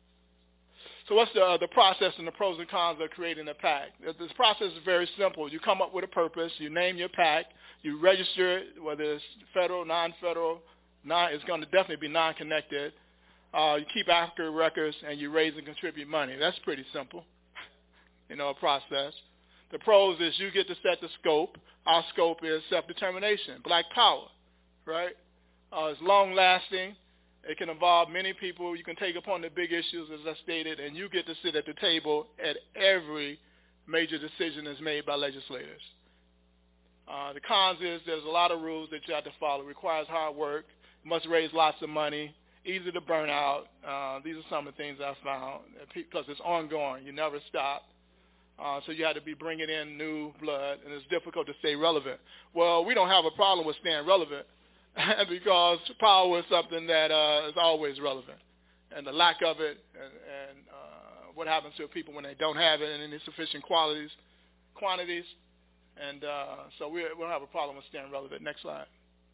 [SPEAKER 7] So what's the, uh, the process and the pros and cons of creating a PAC? This process is very simple. You come up with a purpose, you name your PAC, you register it, whether it's federal, non-federal, non, it's going to definitely be non-connected. Uh, you keep accurate records, and you raise and contribute money. That's pretty simple, you know, a process. The pros is you get to set the scope. Our scope is self-determination, black power, right? Uh, it's long-lasting. It can involve many people. You can take upon the big issues, as I stated, and you get to sit at the table at every major decision that's made by legislators. Uh, the cons is there's a lot of rules that you have to follow. It requires hard work. You must raise lots of money. Easy to burn out. Uh, these are some of the things I found, because it's ongoing. You never stop. Uh, so you have to be bringing in new blood, and it's difficult to stay relevant. Well, we don't have a problem with staying relevant, because power is something that uh, is always relevant, and the lack of it, and, and uh, what happens to people when they don't have it in any sufficient qualities, quantities, and uh, so we, we don't have a problem with staying relevant. Next slide.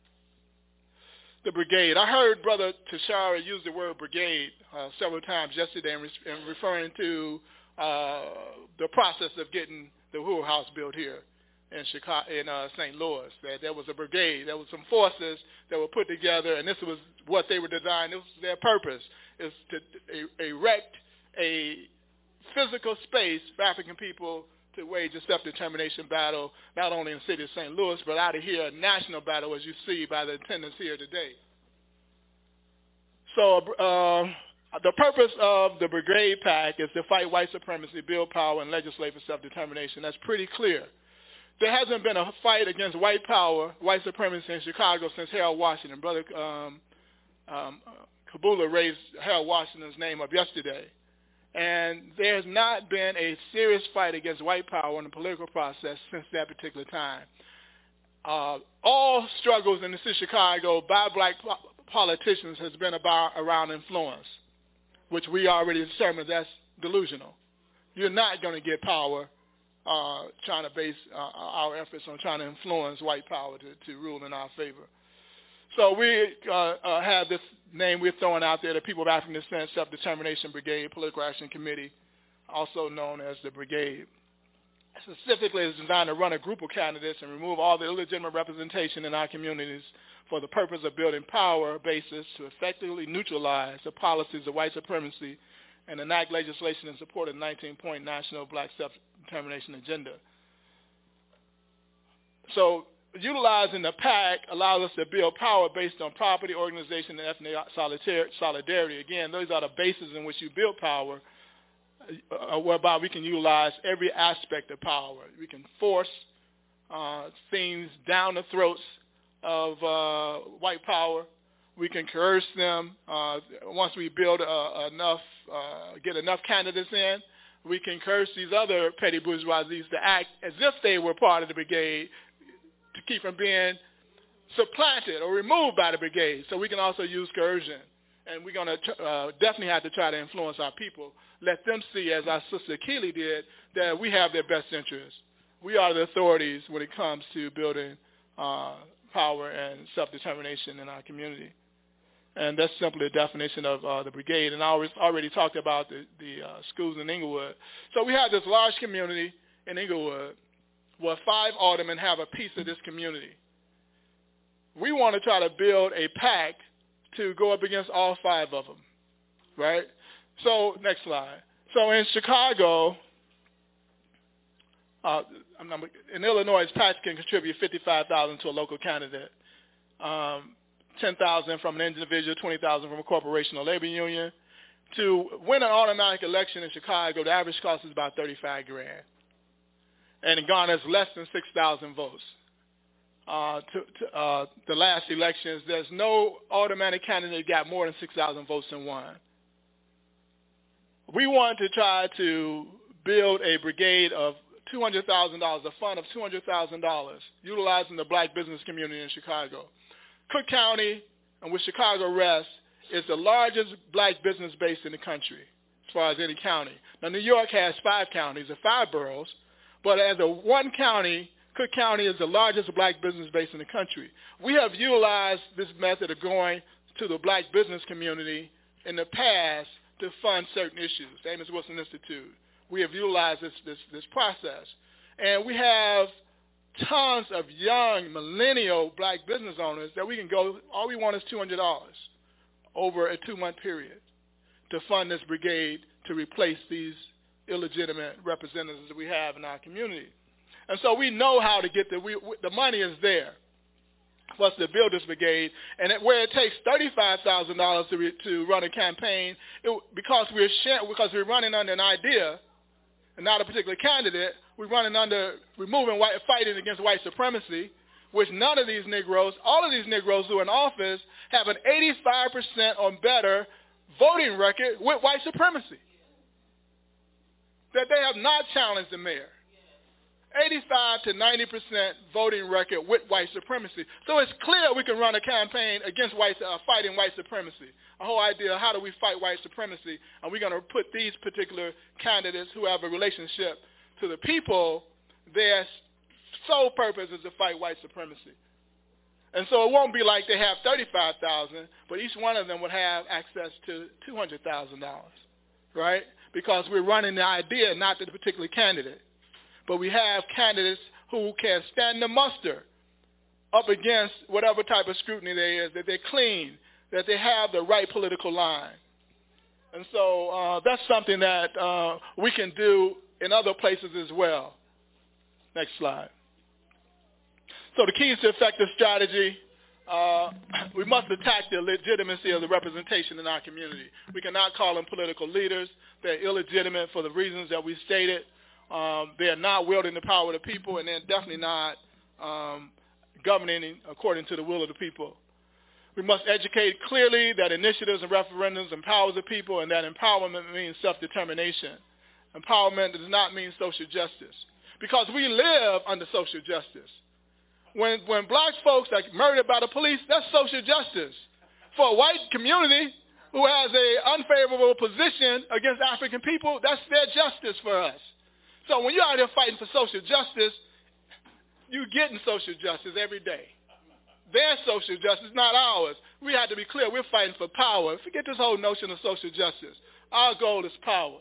[SPEAKER 7] The brigade. I heard Brother Tashara use the word brigade uh, several times yesterday in, re- in referring to uh, the process of getting the Hoover House built here in Chicago, in uh, Saint Louis. That there was a brigade. There was some forces that were put together, and this was what they were designed. This was their purpose, is to a, erect a physical space for African people to wage a self-determination battle, not only in the city of Saint Louis, but out of here, a national battle, as you see by the attendance here today. So uh, the purpose of the Brigade PAC is to fight white supremacy, build power, and legislate for self-determination. That's pretty clear. There hasn't been a fight against white power, white supremacy in Chicago since Harold Washington. Brother um, um, Kabula raised Harold Washington's name up yesterday. And there's not been a serious fight against white power in the political process since that particular time. Uh, all struggles in the city of Chicago by black po- politicians has been about around influence, which we already determined that's delusional. You're not going to get power uh, trying to base uh, our efforts on trying to influence white power to, to rule in our favor. So we uh, uh, have this name we're throwing out there, the People of African Descent Self-Determination Brigade Political Action Committee, also known as the Brigade. Specifically, it's designed to run a group of candidates and remove all the illegitimate representation in our communities for the purpose of building power bases to effectively neutralize the policies of white supremacy and enact legislation in support of the nineteen-point National Black Self-Determination Agenda. So utilizing the PAC allows us to build power based on property, organization, and ethnic solidarity. Again, those are the bases in which you build power, uh, whereby we can utilize every aspect of power. We can force uh, things down the throats of uh, white power. We can coerce them. Uh, once we build uh, enough, uh, get enough candidates in, we can coerce these other petty bourgeoisies to act as if they were part of the brigade, to keep from being supplanted or removed by the brigade. So we can also use coercion. And we're going to uh, definitely have to try to influence our people. Let them see, as our sister Keeley did, that we have their best interests. We are the authorities when it comes to building uh, power and self-determination in our community. And that's simply a definition of uh, the brigade. And I always, already talked about the, the uh, schools in Inglewood. So we have this large community in Inglewood where five aldermen have a piece of this community. We want to try to build a pact to go up against all five of them, right? So next slide. So in Chicago, uh, in Illinois, PACs can contribute fifty-five thousand dollars to a local candidate, um, ten thousand dollars from an individual, twenty thousand dollars from a corporation or labor union. To win an automatic election in Chicago, the average cost is about thirty-five grand. And it garners less than six thousand votes. Uh, to, to, uh, the last elections, there's no automatic candidate got more than six thousand votes and won. We want to try to build a brigade of two hundred thousand dollars, a fund of two hundred thousand dollars, utilizing the black business community in Chicago. Cook County, and with Chicago rests, is the largest black business base in the country, as far as any county. Now, New York has five counties, or five boroughs, but as a one county, Cook County is the largest black business base in the country. We have utilized this method of going to the black business community in the past to fund certain issues, the Amos Wilson Institute. We have utilized this, this, this process. And we have tons of young millennial black business owners that we can go, all we want is two hundred dollars over a two-month period to fund this brigade to replace these illegitimate representatives that we have in our community. And so we know how to get the, we, the money is there for us to build this brigade. And it, where it takes thirty-five thousand dollars to, re, to run a campaign, it, because, we're share, because we're running under an idea and not a particular candidate, we're running under removing white, fighting against white supremacy, which none of these Negroes, all of these Negroes who are in office have an eighty-five percent or better voting record with white supremacy. That they have not challenged the mayor. eighty-five to ninety percent voting record with white supremacy. So it's clear we can run a campaign against white, uh, fighting white supremacy. A whole idea, how do we fight white supremacy? And we're going to put these particular candidates who have a relationship to the people, their sole purpose is to fight white supremacy. And so it won't be like they have thirty-five thousand dollars, but each one of them would have access to two hundred thousand dollars, right? Because we're running the idea, not the particular candidate. But we have candidates who can stand the muster up against whatever type of scrutiny there is, that they're clean, that they have the right political line. And so uh, that's something that uh, we can do in other places as well. Next slide. So the keys to effective strategy, uh, we must attack the legitimacy of the representation in our community. We cannot call them political leaders. They're illegitimate for the reasons that we stated. Um, they're not wielding the power of the people, and they're definitely not um, governing according to the will of the people. We must educate clearly that initiatives and referendums empower the people, and that empowerment means self-determination. Empowerment does not mean social justice, because we live under social justice. When, when black folks are murdered by the police, that's social justice. For a white community who has an unfavorable position against African people, that's their justice for us. So when you're out there fighting for social justice, you're getting social justice every day. Their social justice, not ours. We have to be clear, we're fighting for power. Forget this whole notion of social justice. Our goal is power.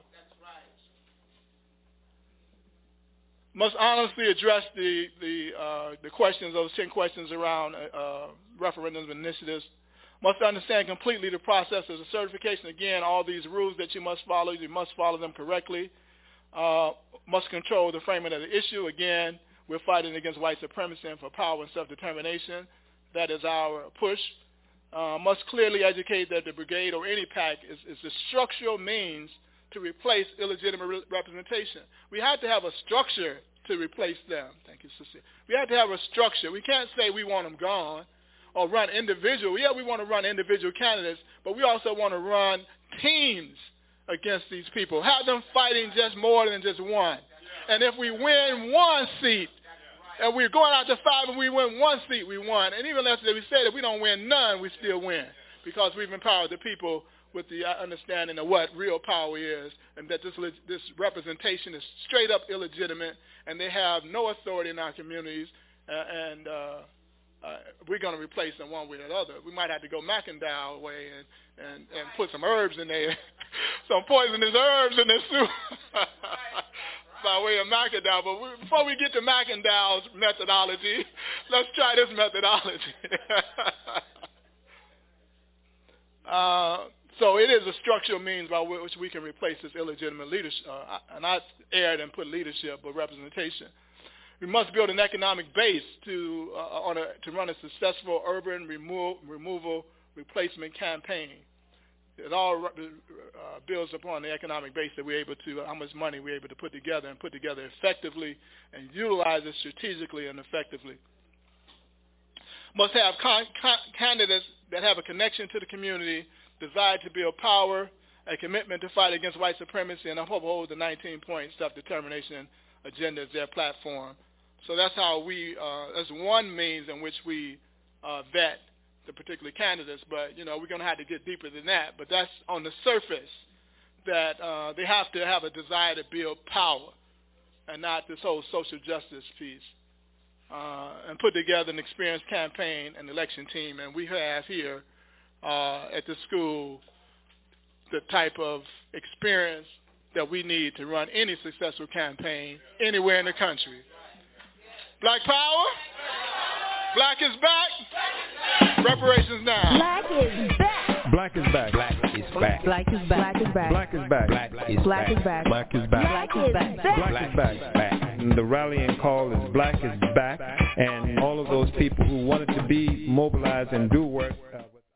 [SPEAKER 7] Must honestly address the the, uh, the questions, those ten questions around uh, referendums and initiatives. Must understand completely the process of the certification. Again, all these rules that you must follow, you must follow them correctly. Uh, must control the framing of the issue. Again, we're fighting against white supremacy and for power and self-determination. That is our push. Uh, must clearly educate that the brigade or any PAC is, is a structural means to replace illegitimate re- representation. We have to have a structure to replace them. Thank you, Sister. We have to have a structure. We can't say we want them gone or run individual. Yeah, we want to run individual candidates, but we also want to run teams against these people. Have them fighting just more than just one. And if we win one seat, and we're going out to five and we win one seat, we won. And even after we say that we don't win none, we still win, because we've empowered the people with the understanding of what real power is, and that this this representation is straight up illegitimate, and they have no authority in our communities, uh, and uh, uh, we're going to replace them one way or the other. We might have to go McIndow way and, and, and put some herbs in there, some poisonous herbs in this soup by way of McIndow. But we, before we get to McIndow's methodology, let's try this methodology. uh, So it is a structural means by which we can replace this illegitimate leadership, uh, and I aired and put leadership, but representation. We must build an economic base to uh, on a, to run a successful urban remo- removal replacement campaign. It all uh, builds upon the economic base that we're able to, how much money we're able to put together and put together effectively and utilize it strategically and effectively. Must have con- con- candidates that have a connection to the community, desire to build power, a commitment to fight against white supremacy, and uphold the nineteen-point self-determination agenda as their platform. So that's how we, uh, that's one means in which we uh, vet the particular candidates. But, you know, we're going to have to get deeper than that. But that's on the surface, that uh, they have to have a desire to build power and not this whole social justice piece. Uh, and put together an experienced campaign and election team. And we have here uh, at the school the type of experience that we need to run any successful campaign anywhere in the country. Black power. Black is back. Reparations now.
[SPEAKER 1] Black is back.
[SPEAKER 5] Black is back.
[SPEAKER 6] Black is back.
[SPEAKER 1] Black is back. Black is back.
[SPEAKER 5] Black is back.
[SPEAKER 6] Black is
[SPEAKER 1] Black is back.
[SPEAKER 5] Black is back.
[SPEAKER 1] Black is back.
[SPEAKER 5] Black is back. And the rallying call is Black is back, and all of those people who wanted to be mobilized and do work. Uh,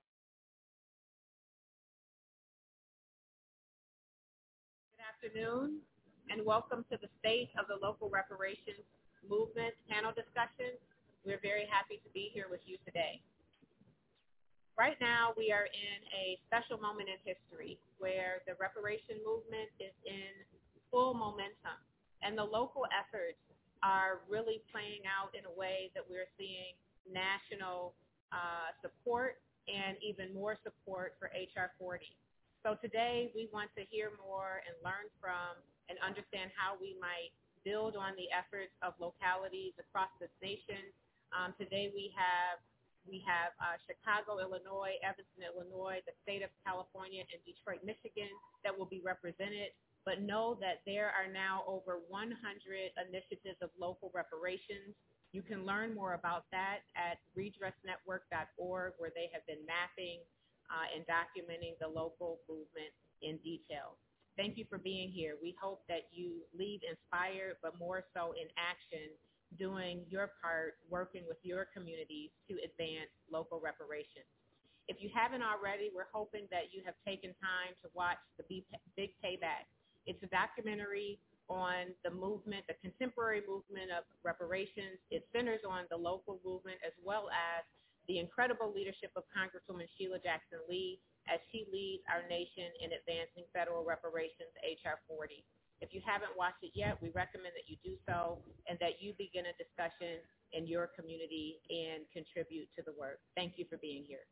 [SPEAKER 8] Good afternoon, and welcome to the State of the Local Reparations Movement panel discussion. We're very happy to be here with you today. Right now, we are in a special moment in history where the reparation movement is in full momentum, and the local efforts are really playing out in a way that we're seeing national uh, support and even more support for H R forty. So today, we want to hear more and learn from and understand how we might build on the efforts of localities across this nation. Um, today, we have we have uh, Chicago, Illinois, Evanston, Illinois, the state of California, and Detroit, Michigan that will be represented. But know that there are now over one hundred initiatives of local reparations. You can learn more about that at redress network dot org, where they have been mapping uh, and documenting the local movement in detail. Thank you for being here. We hope that you leave inspired, but more so in action, doing your part, working with your communities to advance local reparations. If you haven't already, we're hoping that you have taken time to watch The Big Payback. It's a documentary on the movement, the contemporary movement of reparations. It centers on the local movement as well as the incredible leadership of Congresswoman Sheila Jackson Lee as she leads our nation in advancing federal reparations, H R forty. If you haven't watched it yet, we recommend that you do so and that you begin a discussion in your community and contribute to the work. Thank you for being here.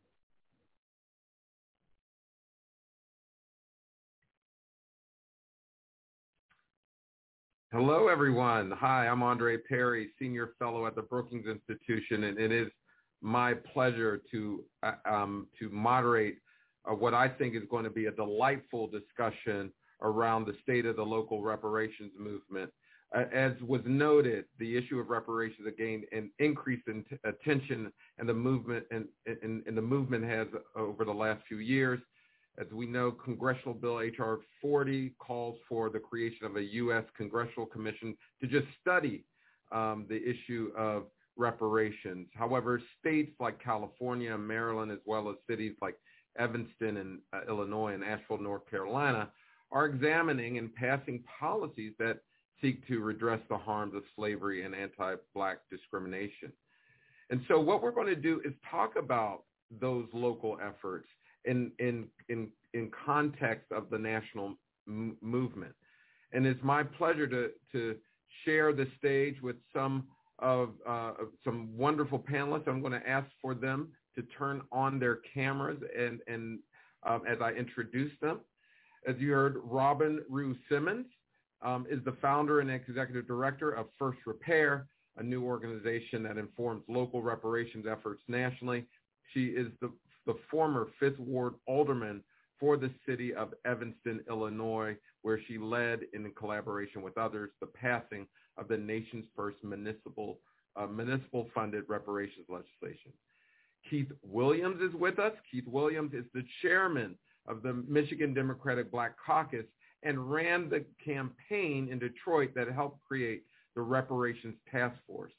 [SPEAKER 6] Hello, everyone. Hi, I'm Andre Perry, Senior Fellow at the Brookings Institution, and it is my pleasure to uh, um, to moderate uh, what I think is going to be a delightful discussion around the state of the local reparations movement. Uh, as was noted, the issue of reparations has gained an increase in t- attention, and the movement and, and, and the movement has over the last few years. As we know, Congressional Bill H R forty calls for the creation of a U S Congressional Commission to just study um, the issue of reparations. However, states like California, Maryland, as well as cities like Evanston and uh, Illinois and Asheville, North Carolina, are examining and passing policies that seek to redress the harms of slavery and anti-Black discrimination. And so what we're going to do is talk about those local efforts in in in, in context of the national m- movement. And it's my pleasure to, to share the stage with some of uh, some wonderful panelists. I'm going to ask for them to turn on their cameras and, and um, as I introduce them. As you heard, Robin Rue Simmons um, is the founder and executive director of First Repair, a new organization that informs local reparations efforts nationally. She is the, the former Fifth Ward alderman for the city of Evanston, Illinois, where she led, in collaboration with others, the passing of the nation's first municipal uh, municipal funded reparations legislation. Keith Williams is with us. Keith Williams is the chairman of the Michigan Democratic Black Caucus and ran the campaign in Detroit that helped create the Reparations Task Force.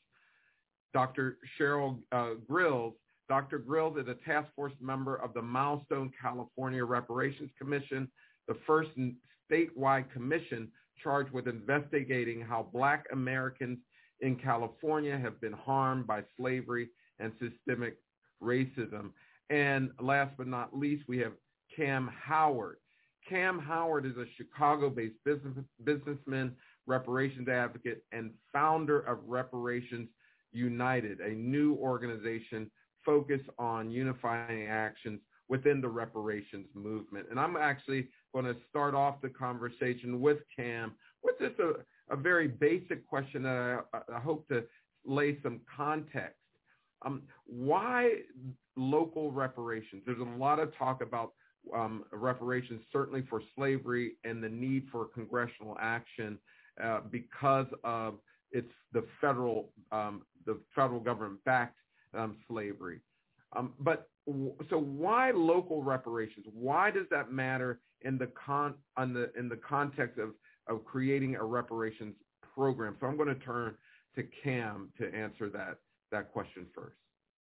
[SPEAKER 6] Doctor Cheryl uh, Grills. Doctor Grills is a task force member of the Milestone California Reparations Commission, the first statewide commission charged with investigating how Black Americans in California have been harmed by slavery and systemic racism. And last but not least, we have Cam Howard. Cam Howard is a Chicago-based business, businessman, reparations advocate, and founder of Reparations United, a new organization focused on unifying actions within the reparations movement. And I'm actually going to start off the conversation with Cam with just a, a very basic question that I, I hope to lay some context. Um, why local reparations? There's a lot of talk about um, reparations, certainly for slavery, and the need for congressional action uh, because of it's the federal um, the federal government backed um, slavery. Um, but w- so why local reparations? Why does that matter in the con on the in the context of of creating a reparations program? So I'm going to turn to Cam to answer that that question first.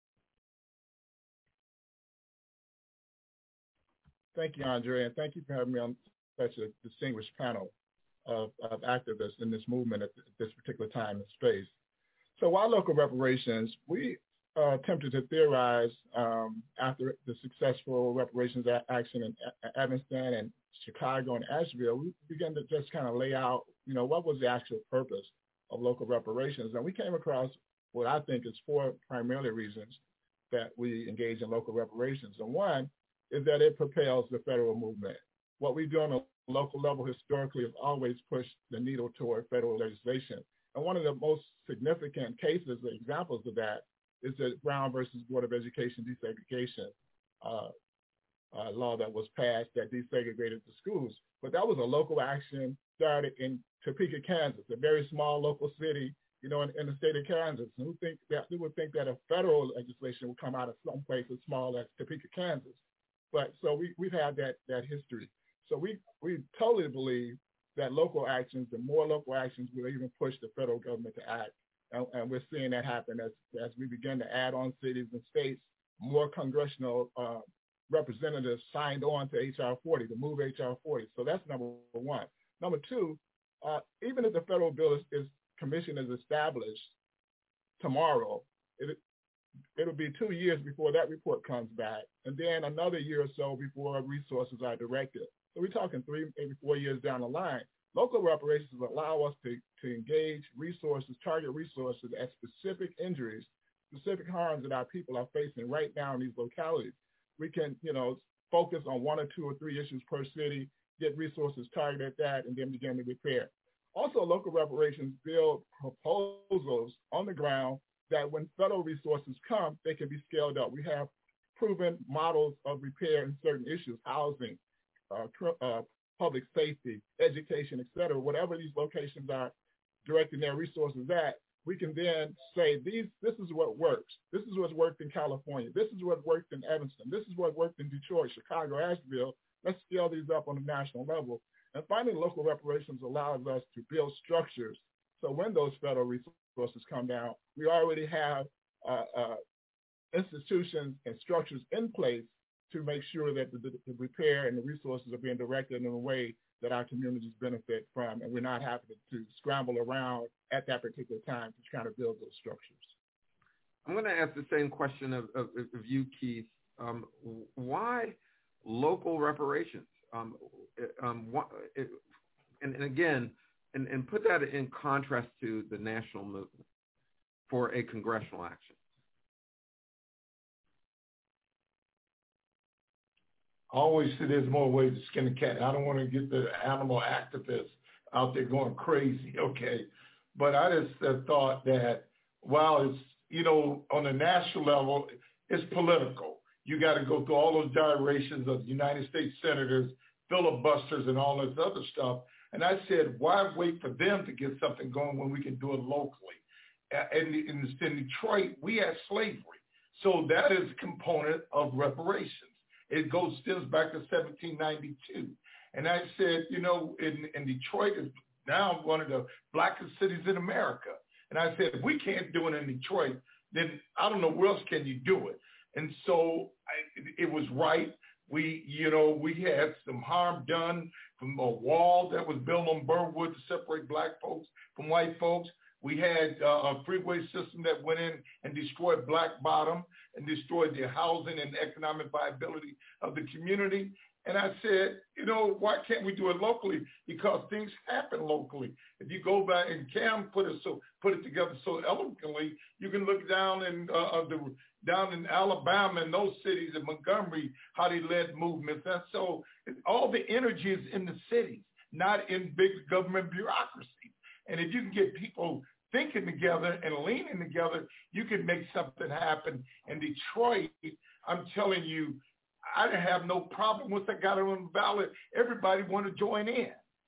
[SPEAKER 7] Thank you, Andre, and thank you for having me on such a distinguished panel of, of activists in this movement at this particular time and space. So why local reparations? We uh, attempted to theorize um, after the successful reparations action in Evanston and Chicago and Asheville. We began to just kind of lay out, you know, what was the actual purpose of local reparations. And we came across what I think is four primarily reasons that we engage in local reparations. And one is that it propels the federal movement. What we do on a local level historically has always pushed the needle toward federal legislation. And one of the most significant cases, or examples of that, is the Brown versus Board of Education desegregation uh, uh, law that was passed that desegregated the schools. But that was a local action started in Topeka, Kansas, a very small local city, you know, in, in the state of Kansas. And who think that who would think that a federal legislation would come out of some place as small as Topeka, Kansas? But so we, we've had that that history. So we, we totally believe that local actions, the more local actions will even push the federal government to act. And, and we're seeing that happen as, as we begin to add on cities and states, more congressional uh, representatives signed on to H R forty, to move H R forty. So that's number one. Number two, uh, even if the federal bill is, is commission is established tomorrow, it,
[SPEAKER 9] it'll be two years before that report comes back, and then another year or so before resources are directed. So we're talking three, maybe four years down the line. Local reparations allow us to, to engage resources, target resources at specific injuries, specific harms that our people are facing right now in these localities. We can, you know, focus on one or two or three issues per city, get resources targeted at that, and then begin to repair. Also, local reparations build proposals on the ground that when federal resources come, they can be scaled up. We have proven models of repair in certain issues, housing, uh, uh, public safety, education, et cetera. Whatever these locations are directing their resources at, we can then say, these, this is what works. This is what's worked in California. This is what worked in Evanston. This is what worked in Detroit, Chicago, Asheville. Let's scale these up on a national level. And finally, local reparations allows us to build structures. So when those federal resources come down, we already have uh, uh, institutions and structures in place to make sure that the, the repair and the resources are being directed in a way that our communities benefit from, and we're not having to scramble around at that particular time to try to build those structures.
[SPEAKER 6] I'm going to ask the same question of, of, of you, Keith. Um, why local reparations? Um, um, what, it, and, and again, and, and put that in contrast to the national movement for a congressional action.
[SPEAKER 10] I always say there's more ways to skin a cat. I don't want to get the animal activists out there going crazy, okay? But I just uh, thought that while it's, you know, on a national level, it's political. You got to go through all those gyrations of United States senators, filibusters, and all this other stuff. And I said, why wait for them to get something going when we can do it locally? And in, in Detroit, we had slavery. So that is a component of reparations. It goes stems back to seventeen ninety-two. And I said, you know, in, in Detroit is now one of the blackest cities in America. And I said, if we can't do it in Detroit, then I don't know where else can you do it. And so I, it was right. We, you know, we had some harm done from a wall that was built on Burnwood to separate black folks from white folks. We had uh, a freeway system that went in and destroyed Black Bottom and destroyed the housing and economic viability of the community. And I said, you know, why can't we do it locally? Because things happen locally. If you go back, and Cam put it so put it together so eloquently, you can look down in uh, the down in Alabama and those cities in Montgomery, how they led movements. And so all the energy is in the cities, not in big government bureaucracy. And if you can get people thinking together and leaning together, you can make something happen. In Detroit, I'm telling you, I didn't have no problem once I got it on the ballot. Everybody wanted to join in.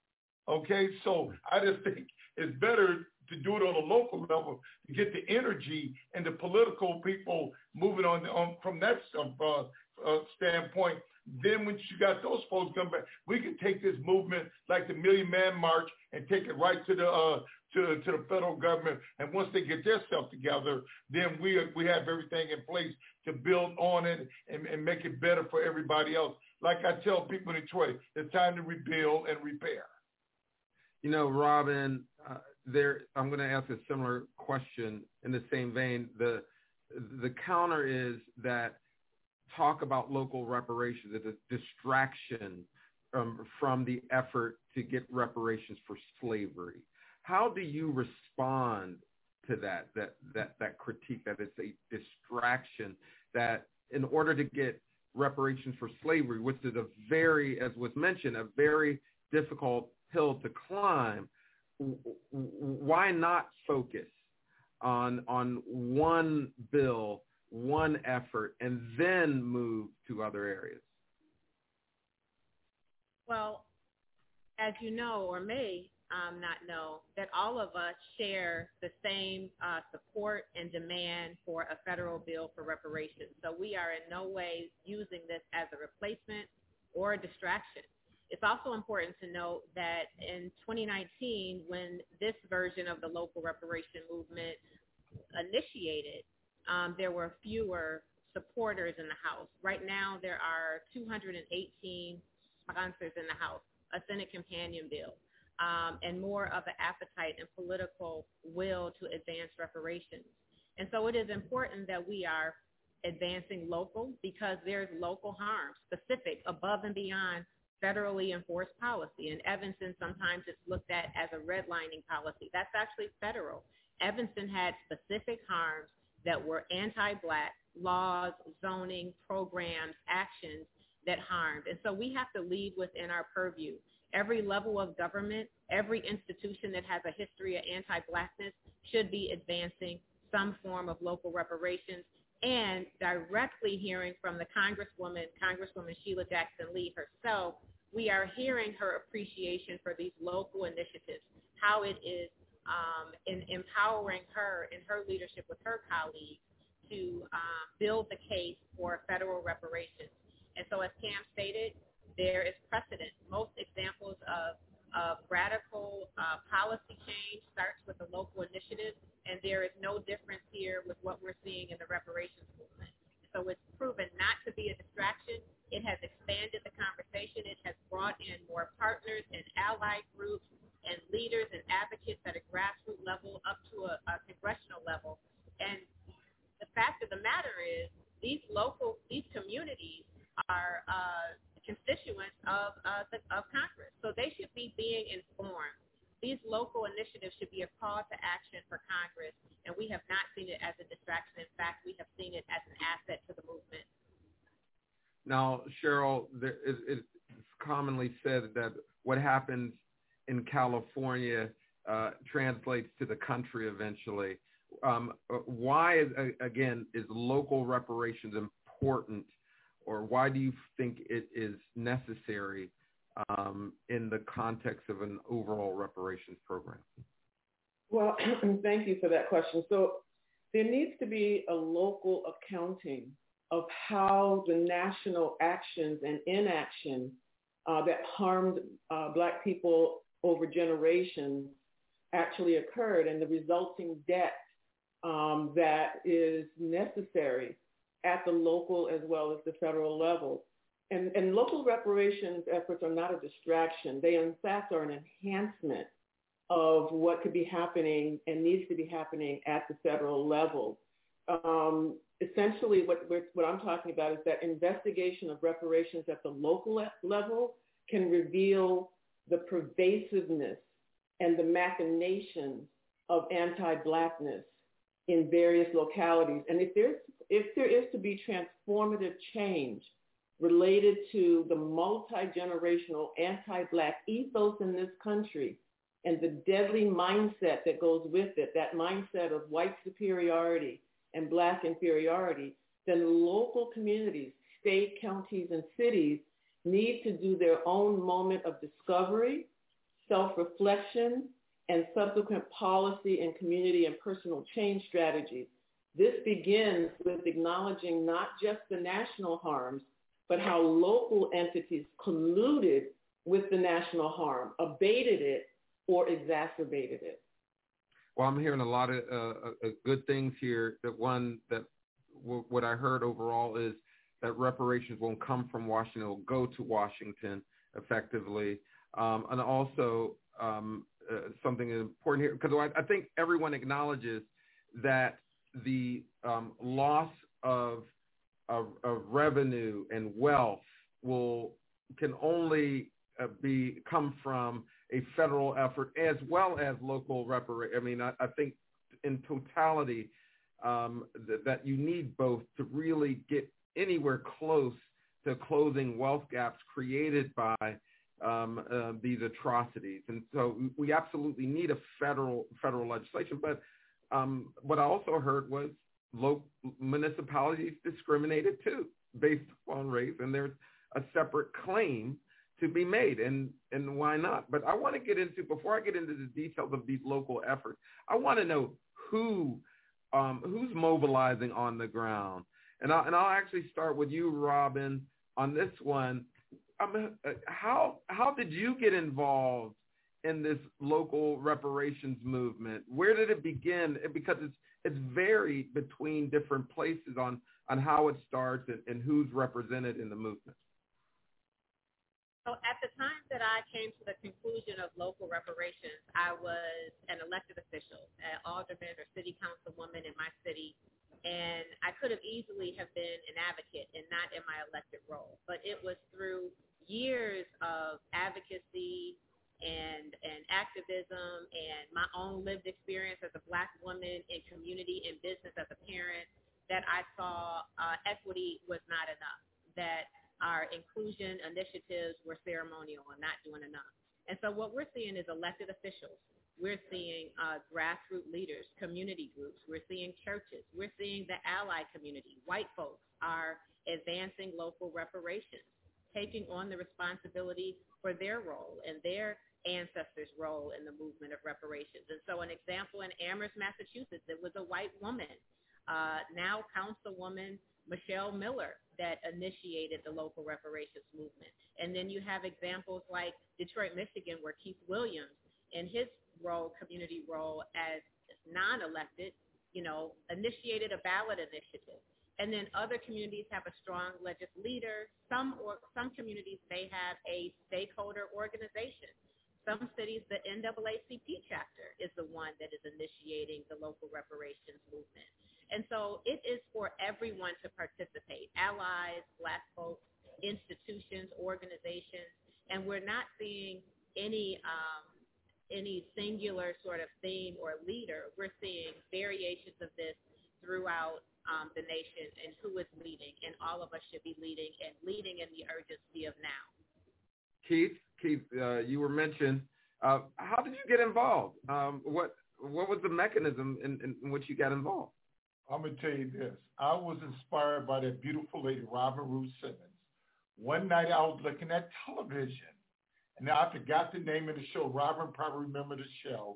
[SPEAKER 10] Okay, so I just think it's better to do it on a local level to get the energy and the political people moving on, on from that uh, uh, standpoint. Then once you got those folks come back, we can take this movement like the Million Man March and take it right to the uh, to, to the federal government. And once they get their stuff together, then we we have everything in place to build on it and, and make it better for everybody else. Like I tell people in Detroit, it's time to rebuild and repair.
[SPEAKER 6] You know, Robin, uh, there. I'm going to ask a similar question in the same vein. The the counter is that talk about local reparations as a distraction um, from the effort to get reparations for slavery. How do you respond to that, that, that, that critique that it's a distraction, that in order to get reparations for slavery, which is a very, as was mentioned, a very difficult hill to climb, why not focus on, on one bill, one effort, and then move to other areas?
[SPEAKER 8] Well, as you know or may um, not know, that all of us share the same uh, support and demand for a federal bill for reparations. So we are in no way using this as a replacement or a distraction. It's also important to note that in twenty nineteen, when this version of the local reparation movement initiated, Um, there were fewer supporters in the House. Right now, there are two hundred eighteen sponsors in the House, a Senate companion bill, um, and more of an appetite and political will to advance reparations. And so it is important that we are advancing local because there's local harm, specific, above and beyond federally enforced policy. In Evanston, sometimes it's looked at as a redlining policy. That's actually federal. Evanston had specific harms that were anti-Black laws, zoning, programs, actions that harmed. And so we have to lead within our purview. Every level of government, every institution that has a history of anti-Blackness should be advancing some form of local reparations and directly hearing from the Congresswoman, Congresswoman Sheila Jackson Lee herself. We are hearing her appreciation for these local initiatives, how it is um, in empowering her in her leadership with her colleagues to um, build the case for federal reparations. And so as Cam stated, there is precedent. Most examples of, of radical uh, policy change starts with a local initiative, and there is no difference here with what we're seeing in the reparations movement. So it's proven not to be a distraction. It has expanded the conversation. It has brought in more partners and ally groups and leaders and advocates at a grassroots level up to a, a congressional level. And the fact of the matter is these local, these communities are uh, constituents of, uh, the, of Congress. So they should be being informed. These local initiatives should be a call to action for Congress, and we have not seen it as a distraction. In fact, we have seen it as an asset to the movement.
[SPEAKER 6] Now, Cheryl, there is, it's commonly said that what happens in California uh, translates to the country eventually. Um, why, is, again, is local reparations important, or why do you think it is necessary um, in the context of an overall reparations program?
[SPEAKER 11] Well, thank you for that question. So there needs to be a local accounting of how the national actions and inaction uh, that harmed uh, Black people over generations actually occurred, and the resulting debt um, that is necessary at the local as well as the federal level. And, and local reparations efforts are not a distraction. They, in fact, are an enhancement of what could be happening and needs to be happening at the federal level. Um, essentially, what, we're, what I'm talking about is that investigation of reparations at the local level can reveal the pervasiveness and the machinations of anti-Blackness in various localities. And if there's, if there is to be transformative change related to the multi-generational anti-Black ethos in this country and the deadly mindset that goes with it, that mindset of white superiority and Black inferiority, then local communities, state, counties, and cities need to do their own moment of discovery, self-reflection, and subsequent policy and community and personal change strategies. This begins with acknowledging not just the national harms, but how local entities colluded with the national harm, abated it, or exacerbated it.
[SPEAKER 6] Well, I'm hearing a lot of uh, uh, good things here. That one, that w- what I heard overall is that reparations won't come from Washington, it'll go to Washington effectively. Um, and also um, uh, something important here, because I, I think everyone acknowledges that the um, loss of, of, of revenue and wealth will can only uh, be come from a federal effort as well as local reparation. I mean, I, I think in totality um, th- that you need both to really get anywhere close to closing wealth gaps created by um, uh, these atrocities. And so we absolutely need a federal federal legislation. But um, what I also heard was local municipalities discriminated too based on race, and there's a separate claim to be made, and, and why not? But I want to get into, before I get into the details of these local efforts, I want to know who um, who's mobilizing on the ground. And, I, and I'll actually start with you, Robin, on this one. I mean, how how did you get involved in this local reparations movement? Where did it begin? Because it's it's varied between different places on, on how it starts and, and who's represented in the movement.
[SPEAKER 8] So at the time that I came to the conclusion of local reparations, I was an elected official, an alderman or city councilwoman in my city, and I could have easily have been an advocate and not in my elected role. But it was through years of advocacy and, and activism and my own lived experience as a Black woman in community and business as a parent that I saw uh, equity was not enough, that our inclusion initiatives were ceremonial and not doing enough. And so what we're seeing is elected officials. We're seeing uh, grassroots leaders, community groups. We're seeing churches. We're seeing the ally community. White folks are advancing local reparations, taking on the responsibility for their role and their ancestors' role in the movement of reparations. And so an example in Amherst, Massachusetts, it was a white woman, uh, now Councilwoman Michelle Miller, that initiated the local reparations movement. And then you have examples like Detroit, Michigan, where Keith Williams, in his role, community role as non-elected, you know, initiated a ballot initiative. And then other communities have a strong legislative leader. Some or some communities, they have a stakeholder organization. Some cities, the N double A C P chapter is the one that is initiating the local reparations movement. And so it is for everyone to participate, allies, Black folks, institutions, organizations, and we're not seeing any um, any singular sort of theme or leader. We're seeing variations of this throughout um, the nation and who is leading, and all of us should be leading and leading in the urgency of now.
[SPEAKER 6] Keith, Keith, uh, you were mentioned. Uh, how did you get involved? Um, what what was the mechanism in, in which you got involved?
[SPEAKER 10] I'm going to tell you this. I was inspired by that beautiful lady, Robin Ruth Simmons. One night I was looking at television, and I forgot the name of the show. Robin probably remember the show.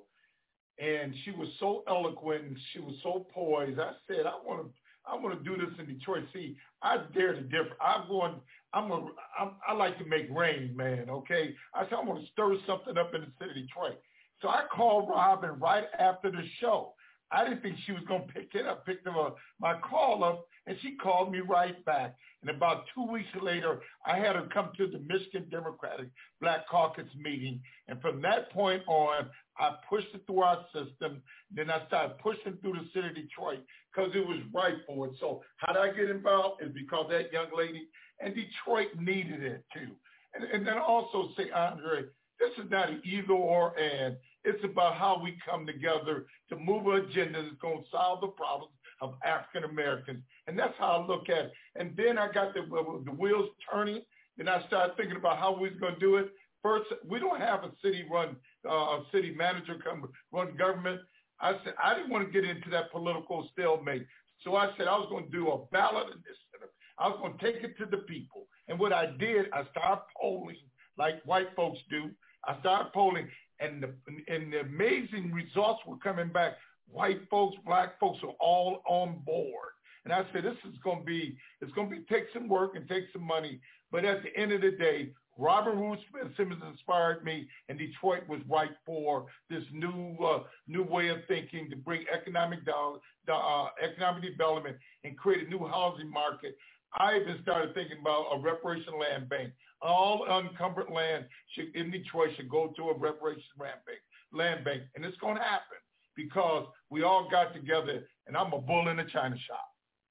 [SPEAKER 10] And she was so eloquent, and she was so poised. I said, I want to I want to do this in Detroit. See, I dare to differ. I'm going, I'm going, I'm, I like to make rain, man, okay? I said, I'm going to stir something up in the city of Detroit. So I called Robin right after the show. I didn't think she was going to pick it up, picked up my call up, and she called me right back. And about two weeks later, I had her come to the Michigan Democratic Black Caucus meeting. And from that point on, I pushed it through our system. Then I started pushing through the city of Detroit because it was right for it. So how did I get involved? Is because that young lady, and Detroit needed it too. And, and then also say, Andre, this is not an either or and. It's about how we come together to move an agenda that's going to solve the problems of African Americans. And that's how I look at it. And then I got the, the wheels turning. Then I started thinking about how we was going to do it. First, we don't have a city-run, uh, a city manager come run government. I said, I didn't want to get into that political stalemate. So I said I was going to do a ballot initiative. I was going to take it to the people. And what I did, I started polling like white folks do. I started polling. And the, and the amazing results were coming back. White folks, Black folks are all on board. And I said, this is going to be, it's going to be take some work and take some money. But at the end of the day, Robin Ruth Simmons inspired me, and Detroit was right for this new uh, new way of thinking to bring economic down, uh, economic development and create a new housing market. I even started thinking about a reparation land bank. All unencumbered land should, in Detroit should go to a reparation land bank, land bank. And it's going to happen because we all got together, and I'm a bull in a china shop.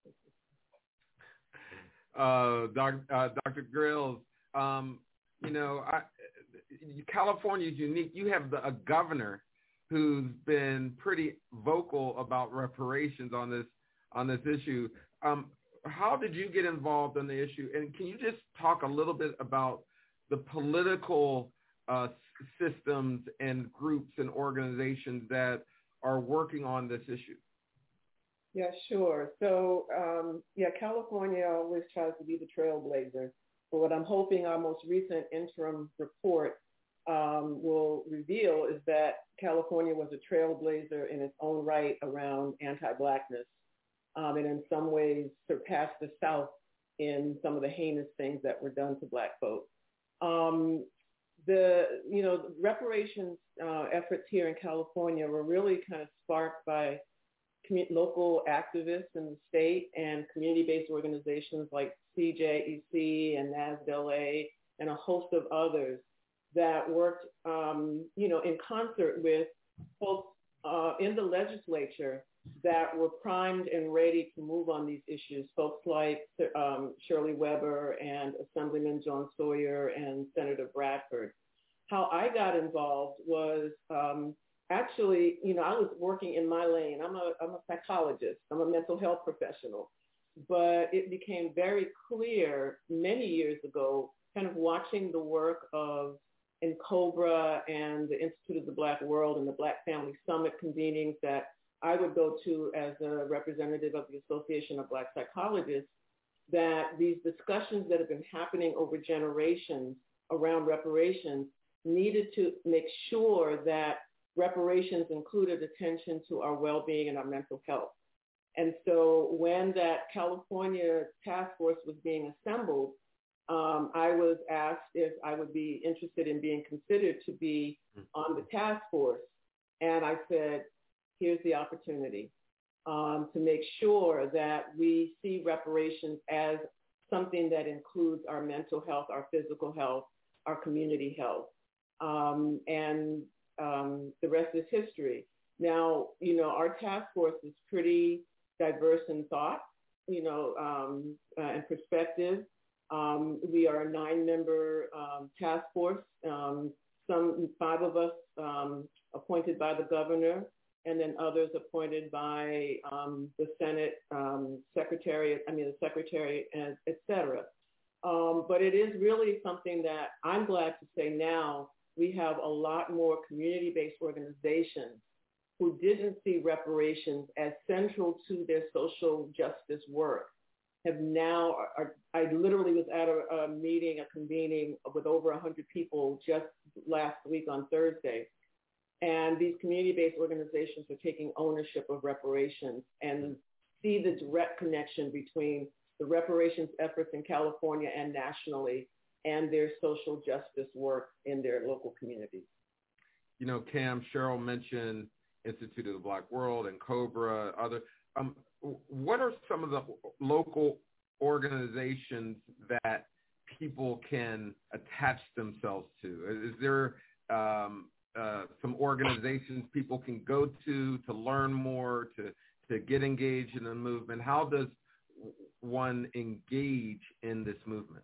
[SPEAKER 6] Uh, doc, uh, Doctor Grills, um, you know, I, California is unique. You have the, a governor who's been pretty vocal about reparations on this on this issue. Um, How did you get involved in the issue? And can you just talk a little bit about the political uh, systems and groups and organizations that are working on this issue?
[SPEAKER 11] Yeah, sure. So, um, yeah, California always tries to be the trailblazer. But what I'm hoping our most recent interim report um, will reveal is that California was a trailblazer in its own right around anti-Blackness. Um, and in some ways surpassed the South in some of the heinous things that were done to Black folks. Um, the, you know, the reparations uh, efforts here in California were really kind of sparked by commu- local activists in the state and community-based organizations like C J E C and N A S D L A and a host of others that worked, um, you know, in concert with folks uh, in the legislature that were primed and ready to move on these issues, folks like um, Shirley Weber and Assemblyman John Sawyer and Senator Bradford. How I got involved was um, actually, you know, I was working in my lane. I'm a, I'm a psychologist. I'm a mental health professional. But it became very clear many years ago, kind of watching the work of NCOBRA and the Institute of the Black World and the Black Family Summit convenings that I would go to as a representative of the Association of Black Psychologists, that these discussions that have been happening over generations around reparations needed to make sure that reparations included attention to our well-being and our mental health. And so when that California task force was being assembled, um, I was asked if I would be interested in being considered to be on the task force. And I said, here's the opportunity um, to make sure that we see reparations as something that includes our mental health, our physical health, our community health. Um, and um, the rest is history. Now, you know, our task force is pretty diverse in thought, you know, um, uh, and perspective. Um, we are a nine-member um, task force, um, some five of us um, appointed by the governor, and then others appointed by um, the Senate um, secretary, I mean, the secretary, and et cetera. Um, but it is really something that I'm glad to say now we have a lot more community-based organizations who didn't see reparations as central to their social justice work have now, are, I literally was at a, a meeting, a convening with over one hundred people just last week on Thursday. And these community-based organizations are taking ownership of reparations and see the direct connection between the reparations efforts in California and nationally and their social justice work in their local communities.
[SPEAKER 6] You know, Cam, Cheryl mentioned Institute of the Black World and COBRA, other. Um, what are some of the local organizations that people can attach themselves to? Is there um, uh, some organizations people can go to to learn more, to to get engaged in the movement? How does one engage in this movement?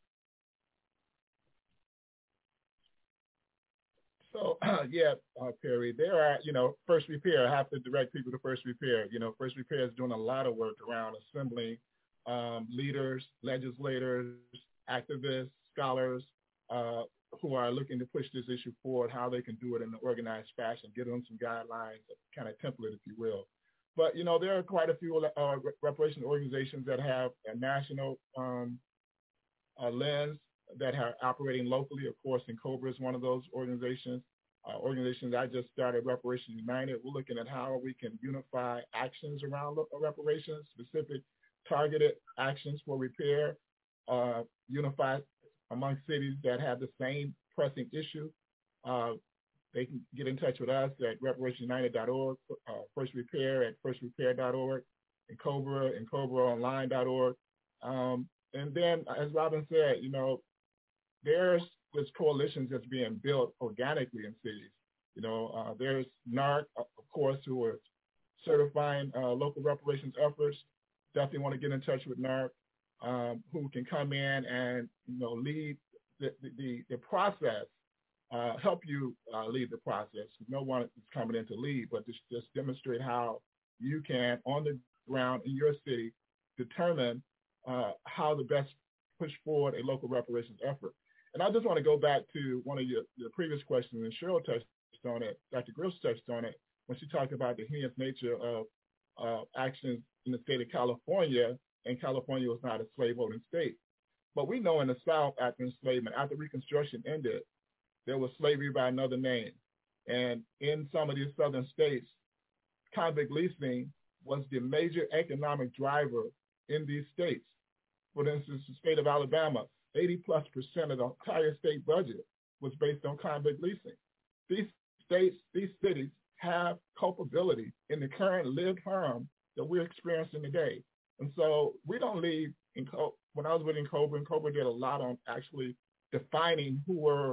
[SPEAKER 9] So, uh, yeah, uh, Perry, there are, you know, First Repair, I have to direct people to First Repair. You know, First Repair is doing a lot of work around assembling um, leaders, legislators, activists, scholars uh, who are looking to push this issue forward, how they can do it in an organized fashion, give them some guidelines, kind of template, if you will. But, you know, there are quite a few uh, reparation organizations that have a national um, uh, lens, that are operating locally. Of course, NCOBRA is one of those organizations. Uh, organizations I just started, Reparations United. We're looking at how we can unify actions around reparations, specific targeted actions for repair, uh, unified among cities that have the same pressing issue. Uh, they can get in touch with us at reparations united dot org, uh, First Repair at first repair dot org, NCOBRA, NCOBRA online dot org. Um, and then, as Robin said, you know, there's this coalitions that's being built organically in cities. You know, uh, there's NARC, of course, who are certifying uh, local reparations efforts. Definitely want to get in touch with NARC, um, who can come in and, you know, lead the, the, the process, uh, help you uh, lead the process. No one is coming in to lead, but just, just demonstrate how you can, on the ground in your city, determine uh, how to best push forward a local reparations effort. And I just want to go back to one of your, your previous questions, and Cheryl touched on it, Doctor Gross touched on it, when she talked about the heinous nature of uh, actions in the state of California, and California was not a slave-holding state. But we know in the South, after enslavement, after Reconstruction ended, there was slavery by another name. And in some of these southern states, convict leasing was the major economic driver in these states. For instance, the state of Alabama, eighty plus percent of the entire state budget was based on convict leasing. These states, these cities have culpability in the current lived harm that we're experiencing today. And so we don't leave, in, when I was with NCOBRA, NCOBRA did a lot on actually defining who were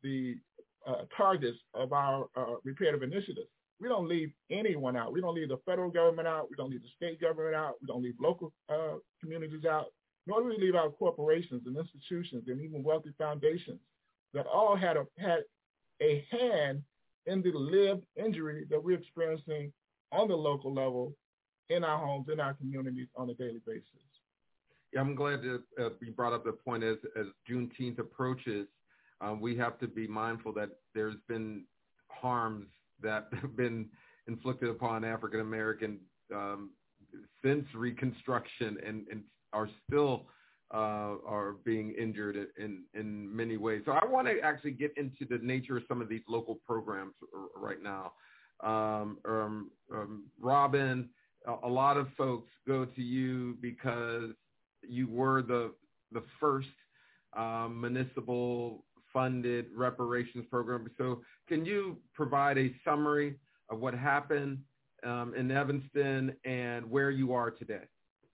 [SPEAKER 9] the uh, targets of our uh, reparative initiatives. We don't leave anyone out. We don't leave the federal government out. We don't leave the state government out. We don't leave local uh, communities out. Nor do we leave out corporations and institutions and even wealthy foundations that all had a, had a hand in the lived injury that we're experiencing on the local level in our homes, in our communities on a daily basis.
[SPEAKER 6] Yeah, I'm glad that uh, you brought up the point as, as Juneteenth approaches, um, we have to be mindful that there's been harms that have been inflicted upon African American um, since Reconstruction and, and are still uh, are being injured in, in many ways. So I want to actually get into the nature of some of these local programs right now. Um, um, um, Robin, a, a lot of folks go to you because you were the the first um, municipal funded reparations program. So can you provide a summary of what happened um, in Evanston and where you are today?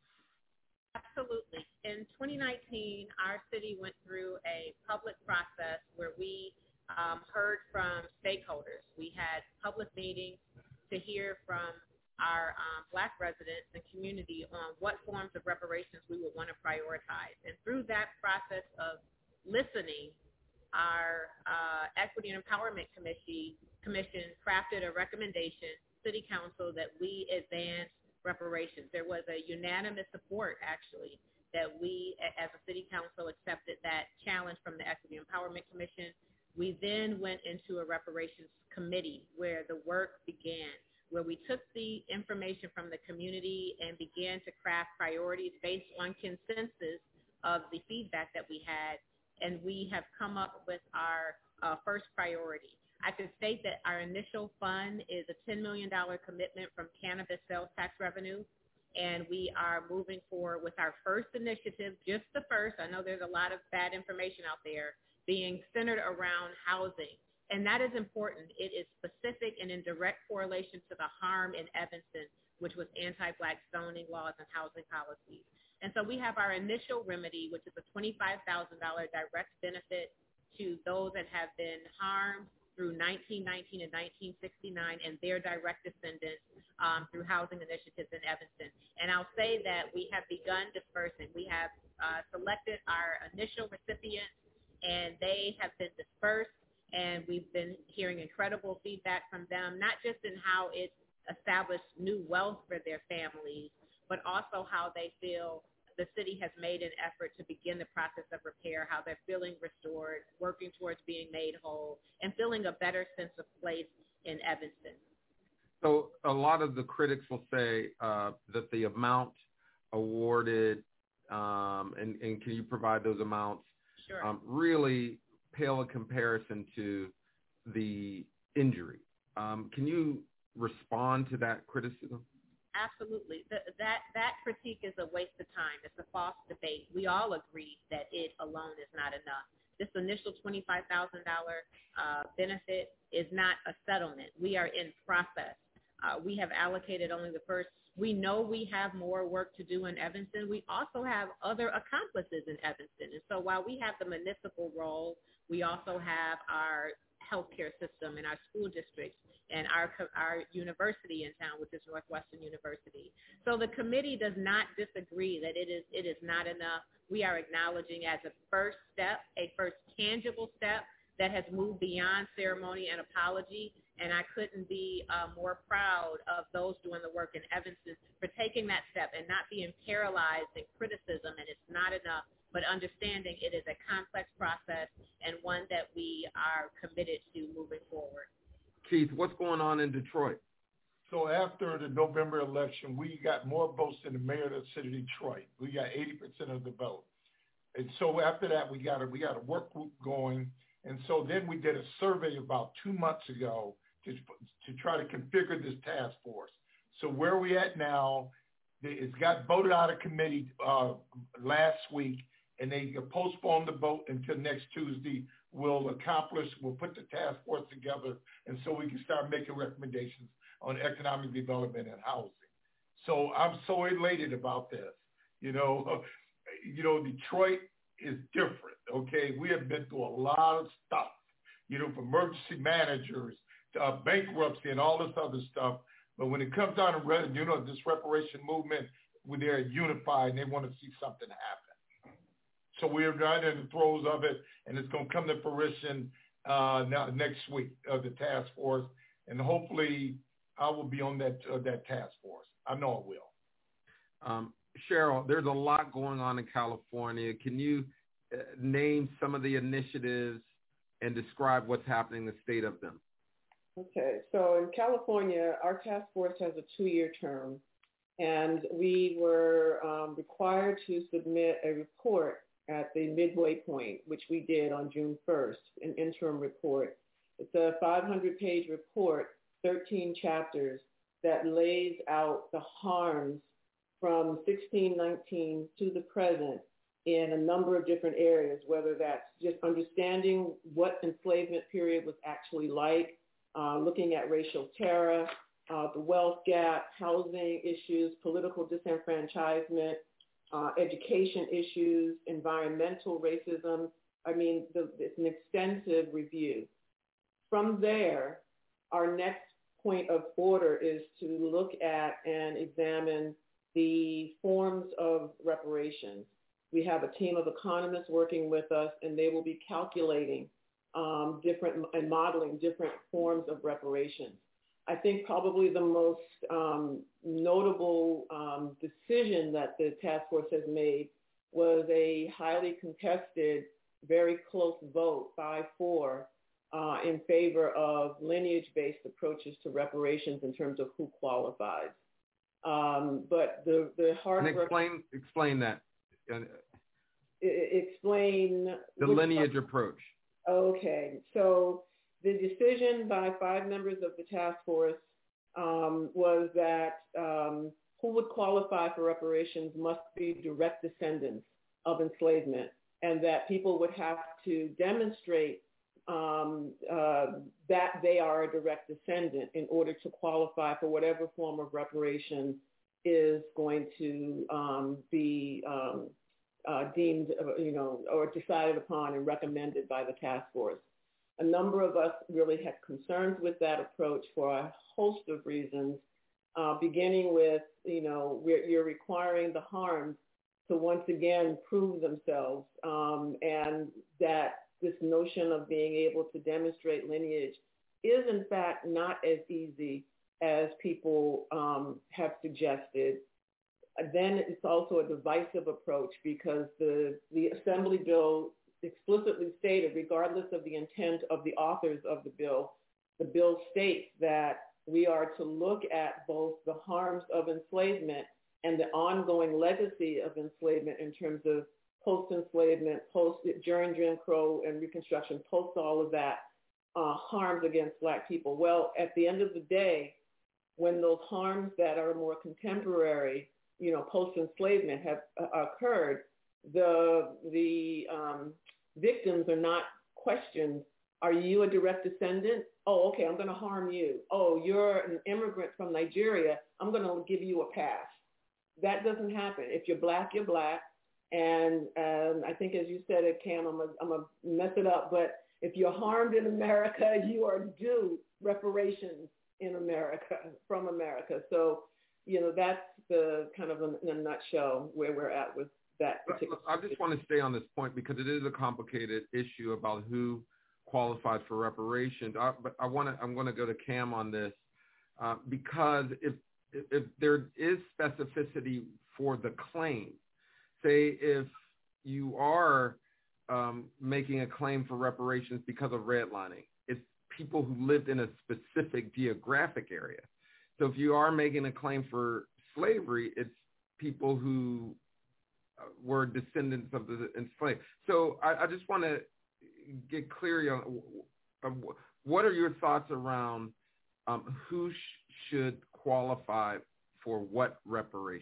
[SPEAKER 8] Absolutely. In twenty nineteen, our city went through a public process where we um, heard from stakeholders. We had public meetings to hear from our um, Black residents and community on what forms of reparations we would want to prioritize. And through that process of listening, our uh, Equity and Empowerment Commission, Commission crafted a recommendation, City Council, that we advance reparations. There was a unanimous support, actually, that we, as a City Council, accepted that challenge from the Equity and Empowerment Commission. We then went into a reparations committee where the work began, where we took the information from the community and began to craft priorities based on consensus of the feedback that we had, and we have come up with our uh, first priority. I could state that our initial fund is a ten million dollars commitment from cannabis sales tax revenue, and we are moving forward with our first initiative, just the first. I know there's a lot of bad information out there, being centered around housing. And that is important. It is specific and in direct correlation to the harm in Evanston, which was anti-Black zoning laws and housing policies. And so we have our initial remedy, which is a twenty-five thousand dollars direct benefit to those that have been harmed through nineteen nineteen and nineteen sixty-nine and their direct descendants um, through housing initiatives in Evanston. And I'll say that we have begun dispersing. We have uh, selected our initial recipients, and they have been dispersed. And we've been hearing incredible feedback from them, not just in how it's established new wealth for their families, but also how they feel the city has made an effort to begin the process of repair, how they're feeling restored, working towards being made whole, and feeling a better sense of place in Evanston.
[SPEAKER 6] So a lot of the critics will say uh, that the amount awarded, um, and, and can you provide those amounts,
[SPEAKER 8] sure.
[SPEAKER 6] um, really pale in comparison to the injury. Um, can you respond to that criticism?
[SPEAKER 8] Absolutely. The, that that critique is a waste of time. It's a false debate. We all agree that it alone is not enough. This initial twenty-five thousand dollars uh, benefit is not a settlement. We are in process. Uh, we have allocated only the first. We know we have more work to do in Evanston. We also have other accomplices in Evanston. And so while we have the municipal role, we also have our healthcare system and our school districts and our our university in town, which is Northwestern University. So the committee does not disagree that it is it is not enough. We are acknowledging as a first step, a first tangible step that has moved beyond ceremony and apology. And I couldn't be uh, more proud of those doing the work in Evanston for taking that step and not being paralyzed in criticism and it's not enough, but understanding it is a complex process and one that we are committed to moving forward.
[SPEAKER 6] Keith, what's going on in Detroit?
[SPEAKER 10] So after the November election, we got more votes than the mayor of the city of Detroit. We got eighty percent of the vote. And so after that, we got a, we got a work group going. And so then we did a survey about two months ago to, to try to configure this task force. So where we at now, it's got voted out of committee uh, last week, and they postponed the vote until next Tuesday. We'll accomplish, we'll put the task force together, and so we can start making recommendations on economic development and housing. So I'm so elated about this. You know, you know, Detroit is different, okay? We have been through a lot of stuff, you know, for emergency managers, uh, bankruptcy, and all this other stuff. But when it comes down to, you know, this reparation movement, when they're unified and they want to see something happen. So we're right in the throes of it, and it's going to come to fruition uh, now, next week of the task force, and hopefully I will be on that uh, that task force. I know I will.
[SPEAKER 6] Um, Cheryl, there's a lot going on in California. Can you uh, name some of the initiatives and describe what's happening in the state of them?
[SPEAKER 11] Okay, so in California, our task force has a two-year term, and we were um, required to submit a report at the midway point, which we did on June first, an interim report. It's a five hundred page report, thirteen chapters, that lays out the harms from sixteen nineteen to the present in a number of different areas, whether that's just understanding what enslavement period was actually like, uh, looking at racial terror, uh, the wealth gap, housing issues, political disenfranchisement, uh, education issues, environmental racism. I mean, the, it's an extensive review. From there, our next point of order is to look at and examine the forms of reparations. We have a team of economists working with us, and they will be calculating um, different and modeling different forms of reparations. I think probably the most um, notable um, decision that the task force has made was a highly contested, very close vote, five four, uh, in favor of lineage-based approaches to reparations in terms of who qualifies. Um, but the, the hard
[SPEAKER 6] and explain work, explain that.
[SPEAKER 11] Explain
[SPEAKER 6] the lineage part? approach.
[SPEAKER 11] Okay, so the decision by five members of the task force um, was that um, who would qualify for reparations must be direct descendants of enslavement, and that people would have to demonstrate um, uh, that they are a direct descendant in order to qualify for whatever form of reparation is going to um, be um, uh, deemed, you know, or decided upon and recommended by the task force. A number of us really had concerns with that approach for a host of reasons, uh, beginning with, you know, we're, you're requiring the harms to once again prove themselves, um, and that this notion of being able to demonstrate lineage is in fact not as easy as people um, have suggested. Then it's also a divisive approach because the, the Assembly bill explicitly stated, regardless of the intent of the authors of the bill, the bill states that we are to look at both the harms of enslavement and the ongoing legacy of enslavement in terms of post-enslavement, post during Jim Crow and Reconstruction, post all of that, uh, harms against Black people. Well, at the end of the day, when those harms that are more contemporary, you know, post-enslavement have uh, occurred, the the um, victims are not questioned. Are you a direct descendant? Oh, okay, I'm going to harm you. Oh, you're an immigrant from Nigeria. I'm going to give you a pass. That doesn't happen. If you're Black, you're Black. And um, I think, as you said it, Cam, I'm going to mess it up, but if you're harmed in America, you are due reparations in America, from America. So, you know, that's the kind of in a nutshell where we're at with that particular.
[SPEAKER 6] I just want to stay on this point because it is a complicated issue about who qualifies for reparations. I, but I want to, I'm going to go to Cam on this uh, because if, if if there is specificity for the claim, say if you are um, making a claim for reparations because of redlining, it's people who lived in a specific geographic area. So if you are making a claim for slavery, it's people who were descendants of the enslaved. So I, I just want to get clear on uh, what are your thoughts around um, who sh- should qualify for what reparations?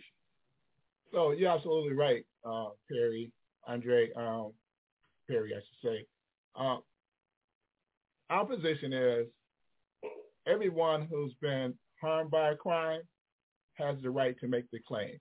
[SPEAKER 9] So you're absolutely right, uh, Perry, Andre, um, Perry, I should say. Uh, our position is everyone who's been harmed by a crime has the right to make the claim.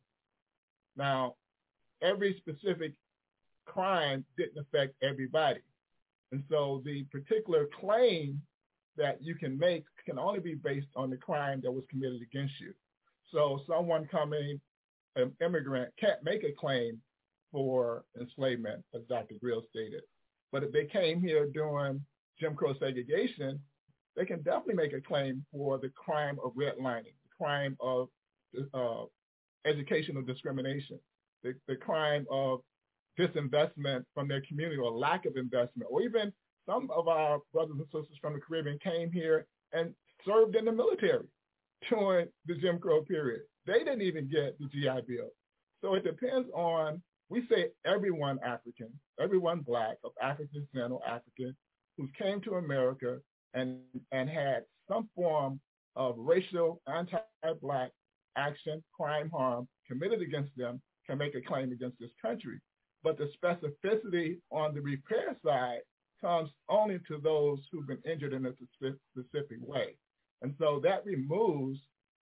[SPEAKER 9] Now, every specific crime didn't affect everybody. And so the particular claim that you can make can only be based on the crime that was committed against you. So someone coming, an immigrant, can't make a claim for enslavement, as Doctor Grill stated. But if they came here during Jim Crow segregation, they can definitely make a claim for the crime of redlining, the crime of uh, educational discrimination, the, the crime of disinvestment from their community or lack of investment, or even some of our brothers and sisters from the Caribbean came here and served in the military during the Jim Crow period. They didn't even get the G I Bill. So it depends on, we say everyone African, everyone Black, of African descent or African, who came to America and, and had some form of racial, anti-Black action, crime, harm committed against them, can make a claim against this country. But the specificity on the repair side comes only to those who've been injured in a specific way. And so that removes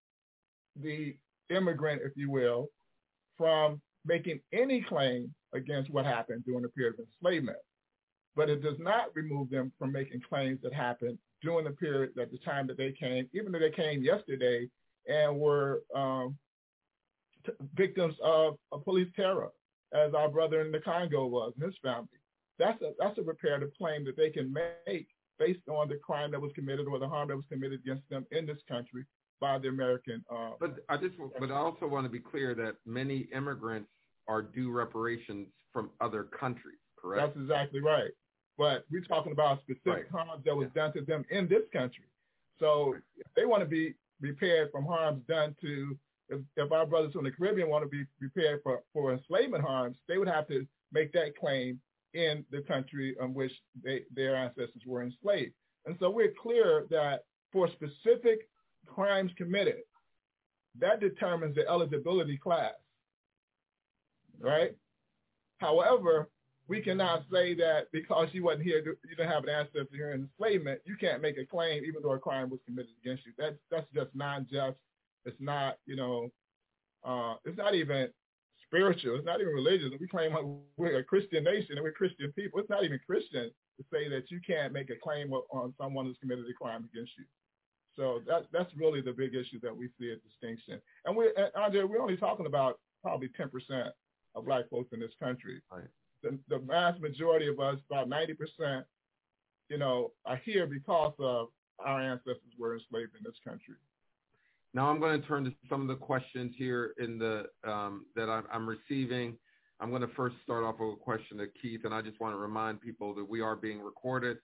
[SPEAKER 9] the immigrant, if you will, from making any claim against what happened during the period of enslavement. But it does not remove them from making claims that happened during the period, at the time that they came, even though they came yesterday and were um, t- victims of, of police terror, as our brother in the Congo was and his family. That's a that's a reparative claim that they can make based on the crime that was committed or the harm that was committed against them in this country by the American. Uh,
[SPEAKER 6] but I just, but I also want to be clear that many immigrants are due reparations from other countries. Correct?
[SPEAKER 9] That's exactly right. But we're talking about specific
[SPEAKER 6] right.
[SPEAKER 9] harm that was yeah. done to them in this country. So right. if they want to be repaired from harms done to, if, if our brothers from the Caribbean want to be repaired for, for enslavement harms, they would have to make that claim in the country in which they, their ancestors were enslaved. And so we're clear that for specific crimes committed, that determines the eligibility class, right? However, we cannot say that because you wasn't here, you didn't have an ancestor here in enslavement, you can't make a claim even though a crime was committed against you. That's, that's just non-just. It's not, you know, uh, it's not even spiritual. It's not even religious. We claim we're a Christian nation and we're Christian people. It's not even Christian to say that you can't make a claim on someone who's committed a crime against you. So that, that's really the big issue that we see a distinction. And we're, Andre, we're only talking about probably ten percent of Black folks in this country.
[SPEAKER 6] Right.
[SPEAKER 9] The, the vast majority of us, about ninety percent, you know, are here because of our ancestors were enslaved in this country.
[SPEAKER 6] Now I'm going to turn to some of the questions here in the um, that I'm, I'm receiving. I'm going to first start off with a question to Keith, and I just want to remind people that we are being recorded.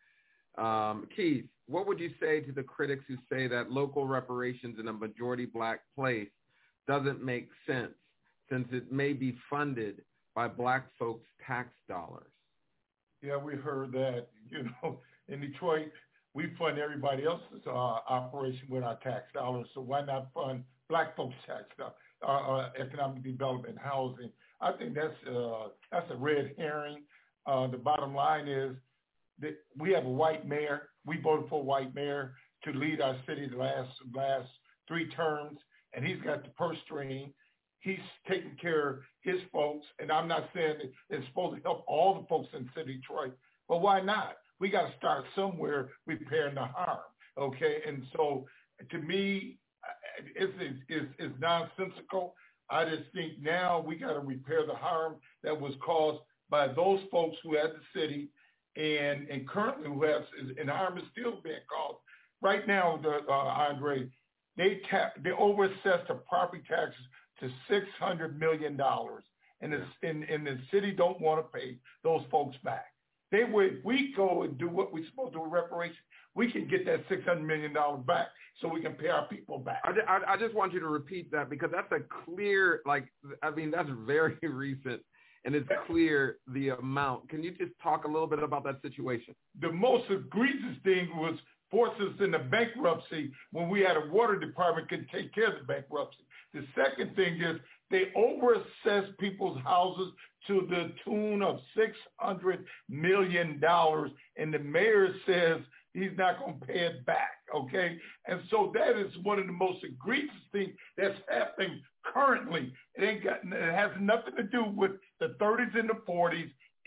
[SPEAKER 6] Um, Keith, what would you say to the critics who say that local reparations in a majority Black place doesn't make sense since it may be funded by Black folks' tax dollars?
[SPEAKER 10] Yeah, we heard that. You know, in Detroit, we fund everybody else's uh, operation with our tax dollars, so why not fund Black folks' tax dollars, uh, uh, economic development, housing? I think that's uh, that's a red herring. Uh, the bottom line is that we have a white mayor. We voted for a white mayor to lead our city the last last three terms, and he's got the purse string. He's taking care of his folks, and I'm not saying it's supposed to help all the folks in the city of Detroit, but why not? We got to start somewhere repairing the harm, okay? And so, to me, it's, it's, it's nonsensical. I just think now we got to repair the harm that was caused by those folks who had the city and, and currently who have, and harm is still being caused. Right now, the, uh, Andre, they, ta- they overassessed the property taxes to six hundred million dollars, and, it's, and, and the city don't want to pay those folks back. They would, we go and do what we're supposed to do with reparations, we can get that six hundred million dollars back so we can pay our people back.
[SPEAKER 6] I, I, I just want you to repeat that because that's a clear, like, I mean, that's very recent, and it's clear the amount. Can you just talk a little bit about that situation?
[SPEAKER 10] The most egregious thing was forced us into bankruptcy when we had a water department could take care of the bankruptcy. The second thing is they overassessed people's houses to the tune of six hundred million dollars, and the mayor says he's not going to pay it back, okay? And so that is one of the most egregious things that's happening currently. It ain't got, it has nothing to do with the thirties and the forties.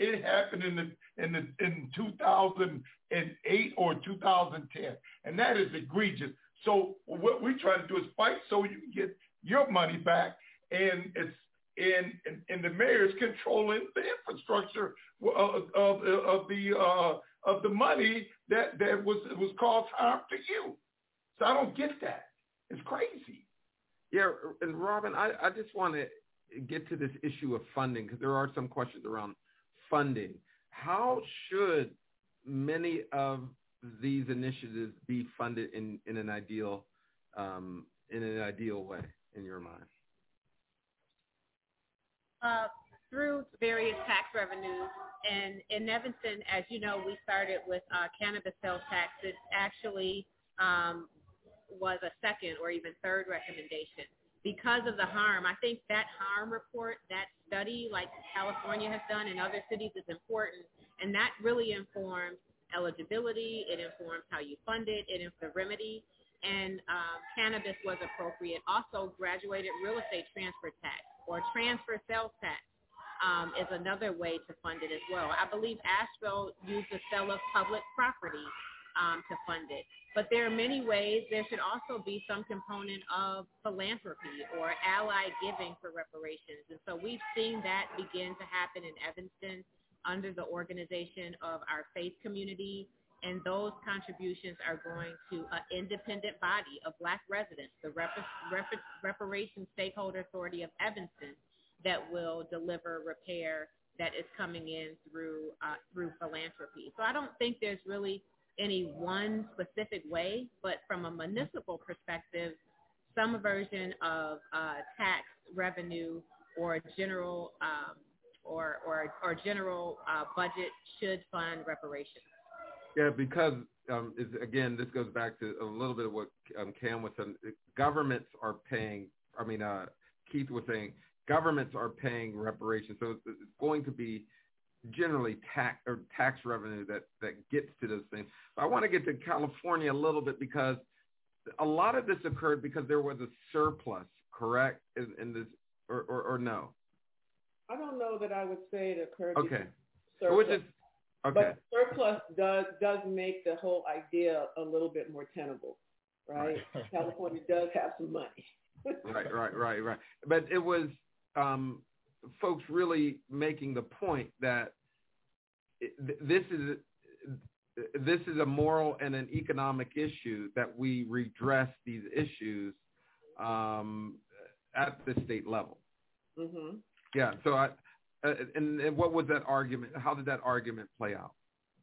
[SPEAKER 10] it happened in the in the in two thousand eight or two thousand ten, and that is egregious. So what we try to do is fight so you can get your money back, and it's and and, and the mayor is controlling the infrastructure of of, of the uh, of the money that that was was caused harm to you. So I don't get that. It's crazy.
[SPEAKER 6] Yeah, and Robin, I, I just want to get to this issue of funding because there are some questions around funding. How should many of these initiatives be funded in, in an ideal um, in an ideal way in your mind?
[SPEAKER 8] Uh, through various tax revenues. And in Evanston, as you know, we started with uh, cannabis sales tax. It actually um, was a second or even third recommendation. Because of the harm, I think that harm report, that study like California has done and other cities is important, and that really informs eligibility, it informs how you fund it, it informs the remedy, and um, cannabis was appropriate. Also, graduated real estate transfer tax or transfer sales tax um, is another way to fund it as well. I believe Asheville used the sale of public property um, to fund it. But there are many ways. There should also be some component of philanthropy or ally giving for reparations. And so we've seen that begin to happen in Evanston under the organization of our faith community. And those contributions are going to an independent body of Black residents, the Rep- Rep- Reparations Stakeholder Authority of Evanston, that will deliver repair that is coming in through uh, through philanthropy. So I don't think there's really any one specific way, but from a municipal perspective, some version of uh, tax revenue or general um, or or, or general uh, budget should fund reparations.
[SPEAKER 6] Yeah, because um, it's, again, this goes back to a little bit of what um, Cam was saying. Governments are paying. I mean, uh, Keith was saying governments are paying reparations, so it's, it's going to be generally tax or tax revenue that, that gets to those things. But I want to get to California a little bit because a lot of this occurred because there was a surplus, correct? In, in this, or, or, or no?
[SPEAKER 11] I don't know that I would say it occurred.
[SPEAKER 6] Okay.
[SPEAKER 11] Surplus.
[SPEAKER 6] So just, okay.
[SPEAKER 11] But surplus does does make the whole idea a little bit more tenable, right? right. California does have some money.
[SPEAKER 6] right, right, right, right. But it was um, folks really making the point that this is this is a moral and an economic issue that we redress these issues um, at the state level.
[SPEAKER 11] Mm-hmm.
[SPEAKER 6] Yeah. So, I, uh, and, and what was that argument? How did that argument play out?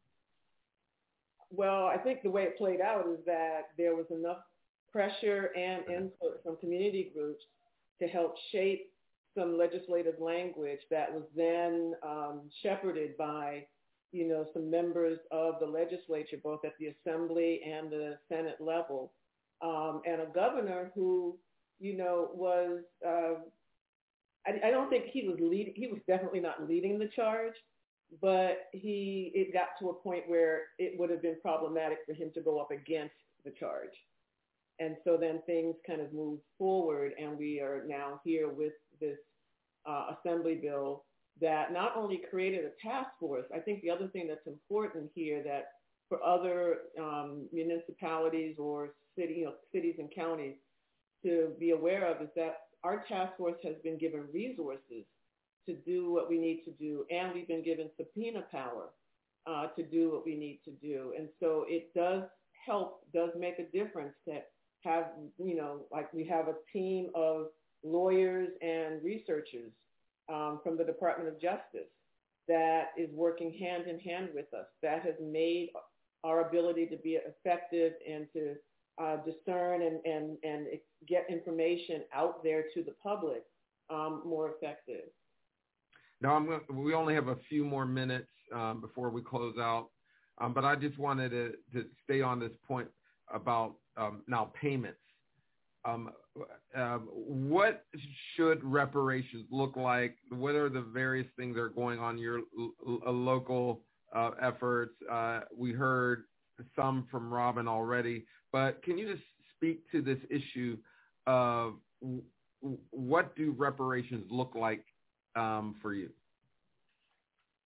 [SPEAKER 11] Well, I think the way it played out is that there was enough pressure and input from community groups to help shape some legislative language that was then um, shepherded by, you know, some members of the legislature, both at the Assembly and the Senate level, um, and a governor who, you know, was, uh, I, I don't think he was leading, he was definitely not leading the charge, but he, it got to a point where it would have been problematic for him to go up against the charge. And so then things kind of moved forward, and we are now here with this uh, Assembly bill that not only created a task force. I think the other thing that's important here that for other um, municipalities or city, you know, cities and counties to be aware of is that our task force has been given resources to do what we need to do, and we've been given subpoena power uh, to do what we need to do. And so it does help, does make a difference to have, you know, like we have a team of lawyers and researchers um, from the Department of Justice that is working hand in hand with us. That has made our ability to be effective and to uh, discern and, and, and get information out there to the public um, more effective.
[SPEAKER 6] Now, I'm gonna, we only have a few more minutes um, before we close out, um, but I just wanted to, to stay on this point about um, now payments. Um, uh, what should reparations look like? What are the various things that are going on in your l- l- local uh, efforts? Uh, we heard some from Robin already, but can you just speak to this issue of w- what do reparations look like um, for you?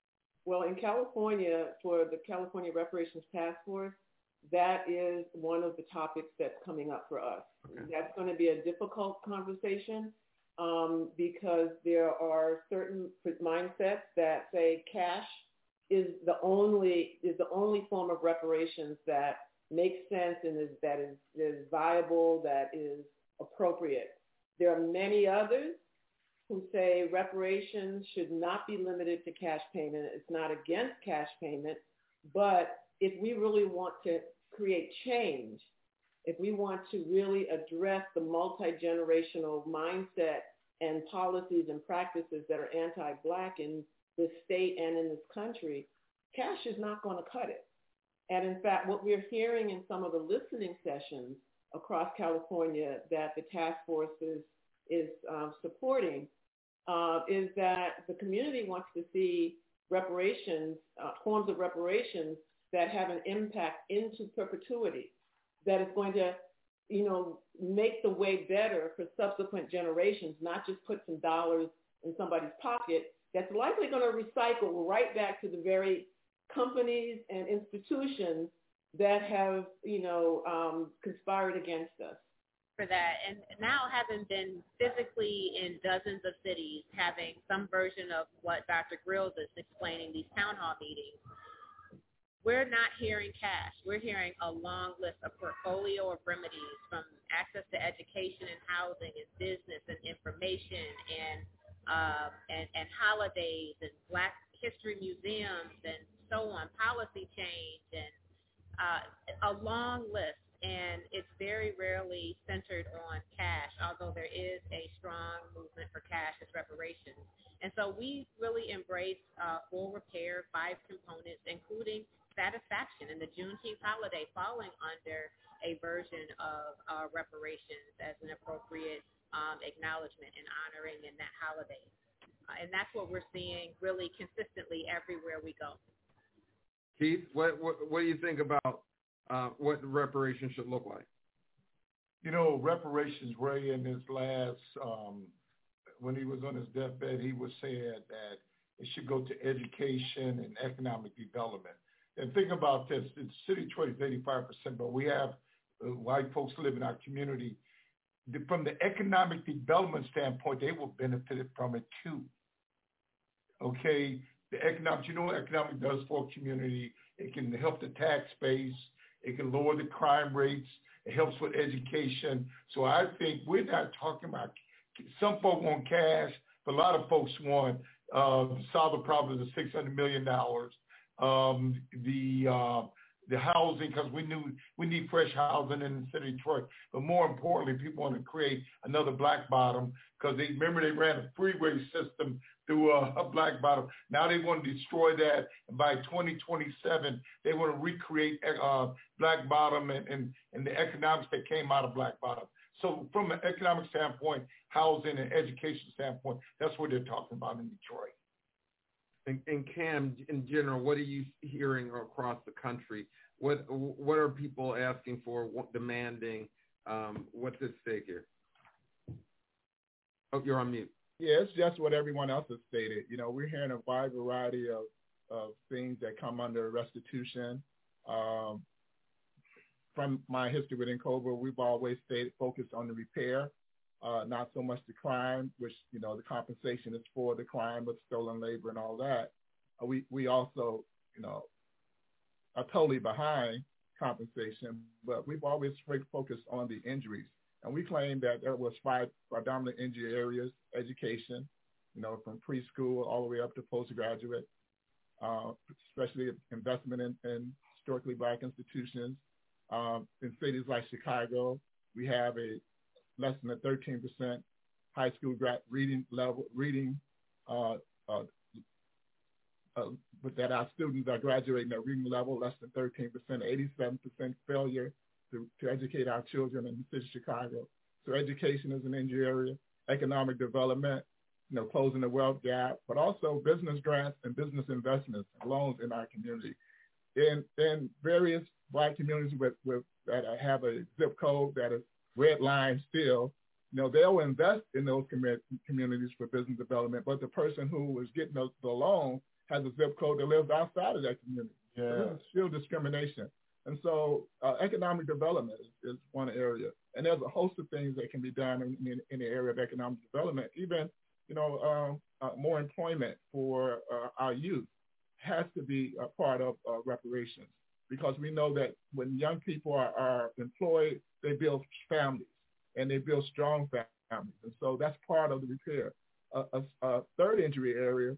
[SPEAKER 11] Well, in California, for the California Reparations Task Force, that is one of the topics that's coming up for us. Okay. That's going to be a difficult conversation um, because there are certain mindsets that say cash is the only is the only form of reparations that makes sense and is that is, is viable, that is appropriate. There are many others who say reparations should not be limited to cash payment. It's not against cash payment, but if we really want to create change, if we want to really address the multi-generational mindset and policies and practices that are anti-Black in this state and in this country, cash is not going to cut it. And in fact, what we're hearing in some of the listening sessions across California that the task force is, is uh, supporting uh, is that the community wants to see reparations, uh, forms of reparations that have an impact into perpetuity, that is going to, you know, make the way better for subsequent generations, not just put some dollars in somebody's pocket that's likely going to recycle right back to the very companies and institutions that have, you know, um, conspired against us.
[SPEAKER 8] For that, and now having been physically in dozens of cities, having some version of what Doctor Grills is explaining, these town hall meetings, we're not hearing cash. We're hearing a long list, a portfolio of remedies, from access to education and housing and business and information and uh, and, and holidays and Black history museums and so on, policy change, and uh, a long list. And it's very rarely centered on cash, although there is a strong movement for cash as reparations. And so we really embrace uh, full repair, five components, including satisfaction and the Juneteenth holiday falling under a version of uh, reparations as an appropriate um, acknowledgement and honoring in that holiday. Uh, and that's what we're seeing really consistently everywhere we go.
[SPEAKER 6] Keith, what, what, what do you think about uh, what reparations should look like?
[SPEAKER 10] You know, reparations, Ray, in his last, um, when he was on his deathbed, he was saying that it should go to education and economic development. And think about this, the city of Detroit is eighty-five percent, but we have uh, white folks live in our community. The, from the economic development standpoint, they will benefit from it too. Okay, the economic, you know what economic does for a community? It can help the tax base. It can lower the crime rates. It helps with education. So I think we're not talking about, some folks want cash, but a lot of folks want uh, solve the problem of the six hundred million dollars. Um, the uh, the housing, because we knew we need fresh housing in the city of Detroit. But more importantly, people want to create another Black Bottom, because they remember they ran a freeway system through a, a Black Bottom. Now they want to destroy that. And by twenty twenty-seven, they want to recreate uh, Black Bottom and, and, and the economics that came out of Black Bottom. So from an economic standpoint, housing and education standpoint, that's what they're talking about in Detroit.
[SPEAKER 6] And, and Cam, in general, what are you hearing across the country? What what are people asking for, what, demanding? Um, what's at stake here? Oh, you're on mute.
[SPEAKER 9] Yeah, it's just what everyone else has stated. You know, we're hearing a wide variety of, of things that come under restitution. Um, from my history within COBRA, we've always stayed focused on the repair. Uh, not so much the crime, which, you know, the compensation is for the crime with stolen labor and all that. Uh, we, we also, you know, are totally behind compensation, but we've always focused on the injuries. And we claim that there was five predominant injury areas: education, you know, from preschool all the way up to postgraduate, uh, especially investment in, in historically Black institutions. Um, in cities like Chicago, we have a less than a thirteen percent high school grad reading level, reading, uh, uh, uh, but that our students are graduating at reading level, less than thirteen percent, eighty-seven percent failure to, to educate our children in the city of Chicago. So education is an injury area, economic development, you know, closing the wealth gap, but also business grants and business investments and loans in our community. In, in various Black communities with, with, that have a zip code that is red line still, you know, they'll invest in those com- communities for business development, but the person who is getting the, the loan has a zip code that lives outside of that community.
[SPEAKER 10] Yeah.
[SPEAKER 9] So this is still discrimination. And so uh, economic development is, is one area. And there's a host of things that can be done in, in, in the area of economic development. Even, you know, um, uh, more employment for uh, our youth has to be a part of uh, reparations, because we know that when young people are, are employed, they build families and they build strong families. And so that's part of the repair. Uh, a, a third injury area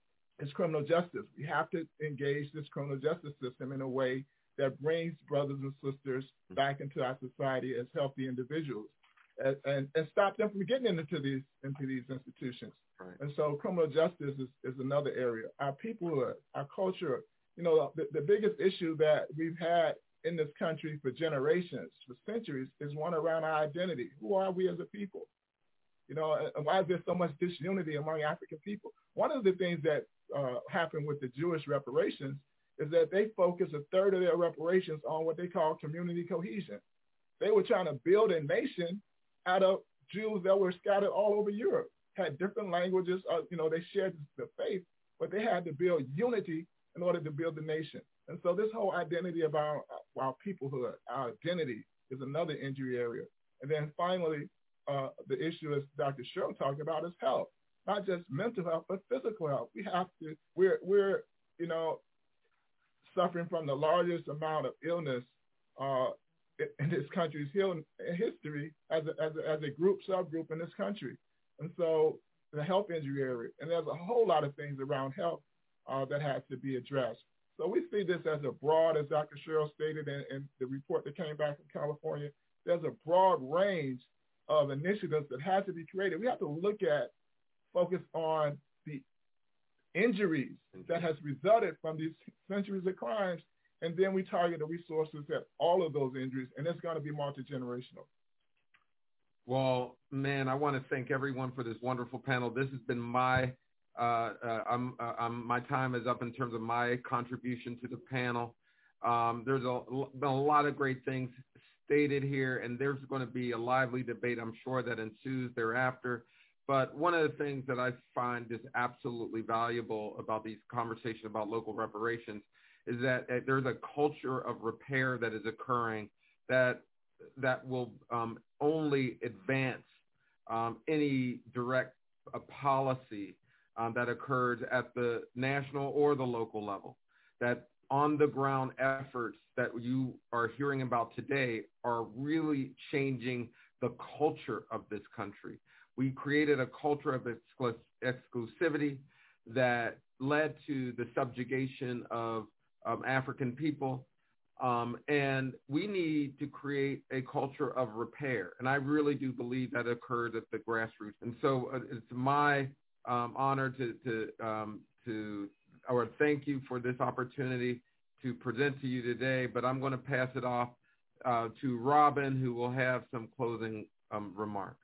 [SPEAKER 9] is criminal justice. We have to engage this criminal justice system in a way that brings brothers and sisters back into our society as healthy individuals, and, and, and stop them from getting into these into these institutions.
[SPEAKER 6] Right.
[SPEAKER 9] And so criminal justice is, is another area. Our peoplehood, our culture, you know, the, the biggest issue that we've had in this country for generations, for centuries, is one around our identity. Who are we as a people? You know, and why is there so much disunity among African people? One of the things that uh, happened with the Jewish reparations is that they focus a third of their reparations on what they call community cohesion. They were trying to build a nation out of Jews that were scattered all over Europe, had different languages, uh, you know, they shared the faith, but they had to build unity in order to build the nation. And so this whole identity about our, our peoplehood, our identity, is another injury area. And then finally, uh, the issue, as Doctor Sherrill talked about, is health, not just mental health, but physical health. We have to, we're, we're you know, suffering from the largest amount of illness uh, in this country's history as a, as, a, as a group, subgroup in this country. And so the health injury area, and there's a whole lot of things around health uh, that has to be addressed. So we see this as a broad, as Doctor Sherrill stated in, in the report that came back from California, there's a broad range of initiatives that has to be created. We have to look at, focus on the injuries that has resulted from these centuries of crimes, and then we target the resources at all of those injuries, and it's going to be multi-generational.
[SPEAKER 6] Well, man, I want to thank everyone for this wonderful panel. This has been my, uh, uh, I'm, uh, I'm, my time is up in terms of my contribution to the panel. Um, there's a, been a lot of great things stated here, and there's going to be a lively debate, I'm sure, that ensues thereafter. But one of the things that I find is absolutely valuable about these conversations about local reparations is that uh, there's a culture of repair that is occurring that that will um, only advance um, any direct uh, policy um, that occurs at the national or the local level. That on-the-ground efforts that you are hearing about today are really changing the culture of this country. We created a culture of exclus- exclusivity that led to the subjugation of um, African people. Um, and we need to create a culture of repair. And I really do believe that occurs at the grassroots. And so uh, it's my um, honor to, to, um, to, I would thank you for this opportunity to present to you today, but I'm going to pass it off uh, to Robin, who will have some closing um, remarks.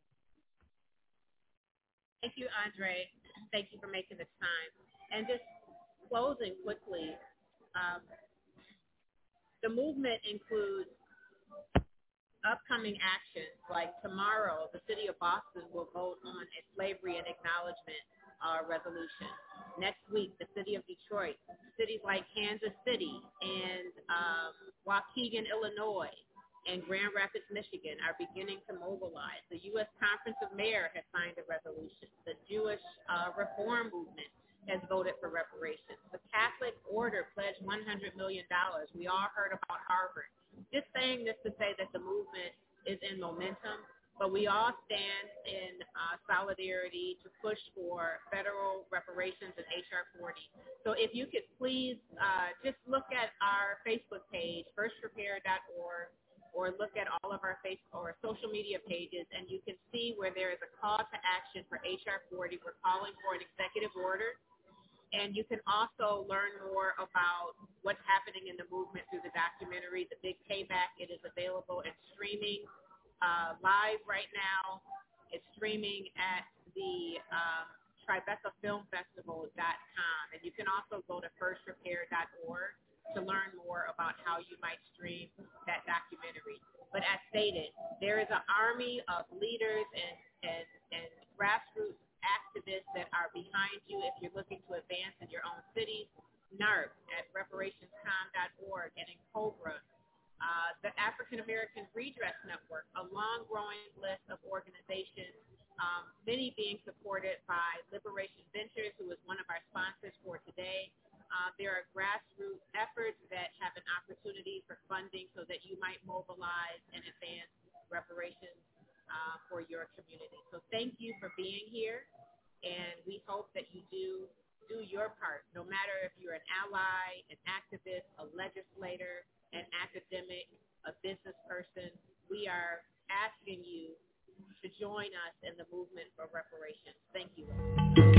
[SPEAKER 8] Thank you, Andre. Thank you for making the time. And just closing quickly, um, the movement includes upcoming actions. Like tomorrow, the city of Boston will vote on a slavery and acknowledgement uh, resolution. Next week, the city of Detroit, cities like Kansas City and um, Waukegan, Illinois, and Grand Rapids, Michigan are beginning to mobilize. The U S Conference of Mayors has signed a resolution. The Jewish uh, Reform Movement has voted for reparations. The Catholic Order pledged one hundred million dollars. We all heard about Harvard. Just saying this to say that the movement is in momentum, but we all stand in uh, solidarity to push for federal reparations and H R forty. So if you could please uh, just look at our Facebook page, first repair dot org, or look at all of our Facebook or social media pages, and you can see where there is a call to action for H R forty. We're calling for an executive order. And you can also learn more about what's happening in the movement through the documentary, The Big Payback. It is available and streaming uh, live right now. It's streaming at the um, Tribeca Film Festival dot com. And you can also go to first repair dot org to learn more about how you might stream that documentary. But as stated, there is an army of leaders and, and, and grassroots activists that are behind you if you're looking to advance in your own city. N A R P at reparations com dot org, and in COBRA, uh, the African American Redress Network, a long-growing list of organizations, um, many being supported by Liberation Ventures, who is one of our sponsors for today. Uh, there are grassroots efforts that have an opportunity for funding so that you might mobilize and advance reparations uh, for your community. So thank you for being here, and we hope that you do do your part, no matter if you're an ally, an activist, a legislator, an academic, a business person. We are asking you to join us in the movement for reparations. Thank you.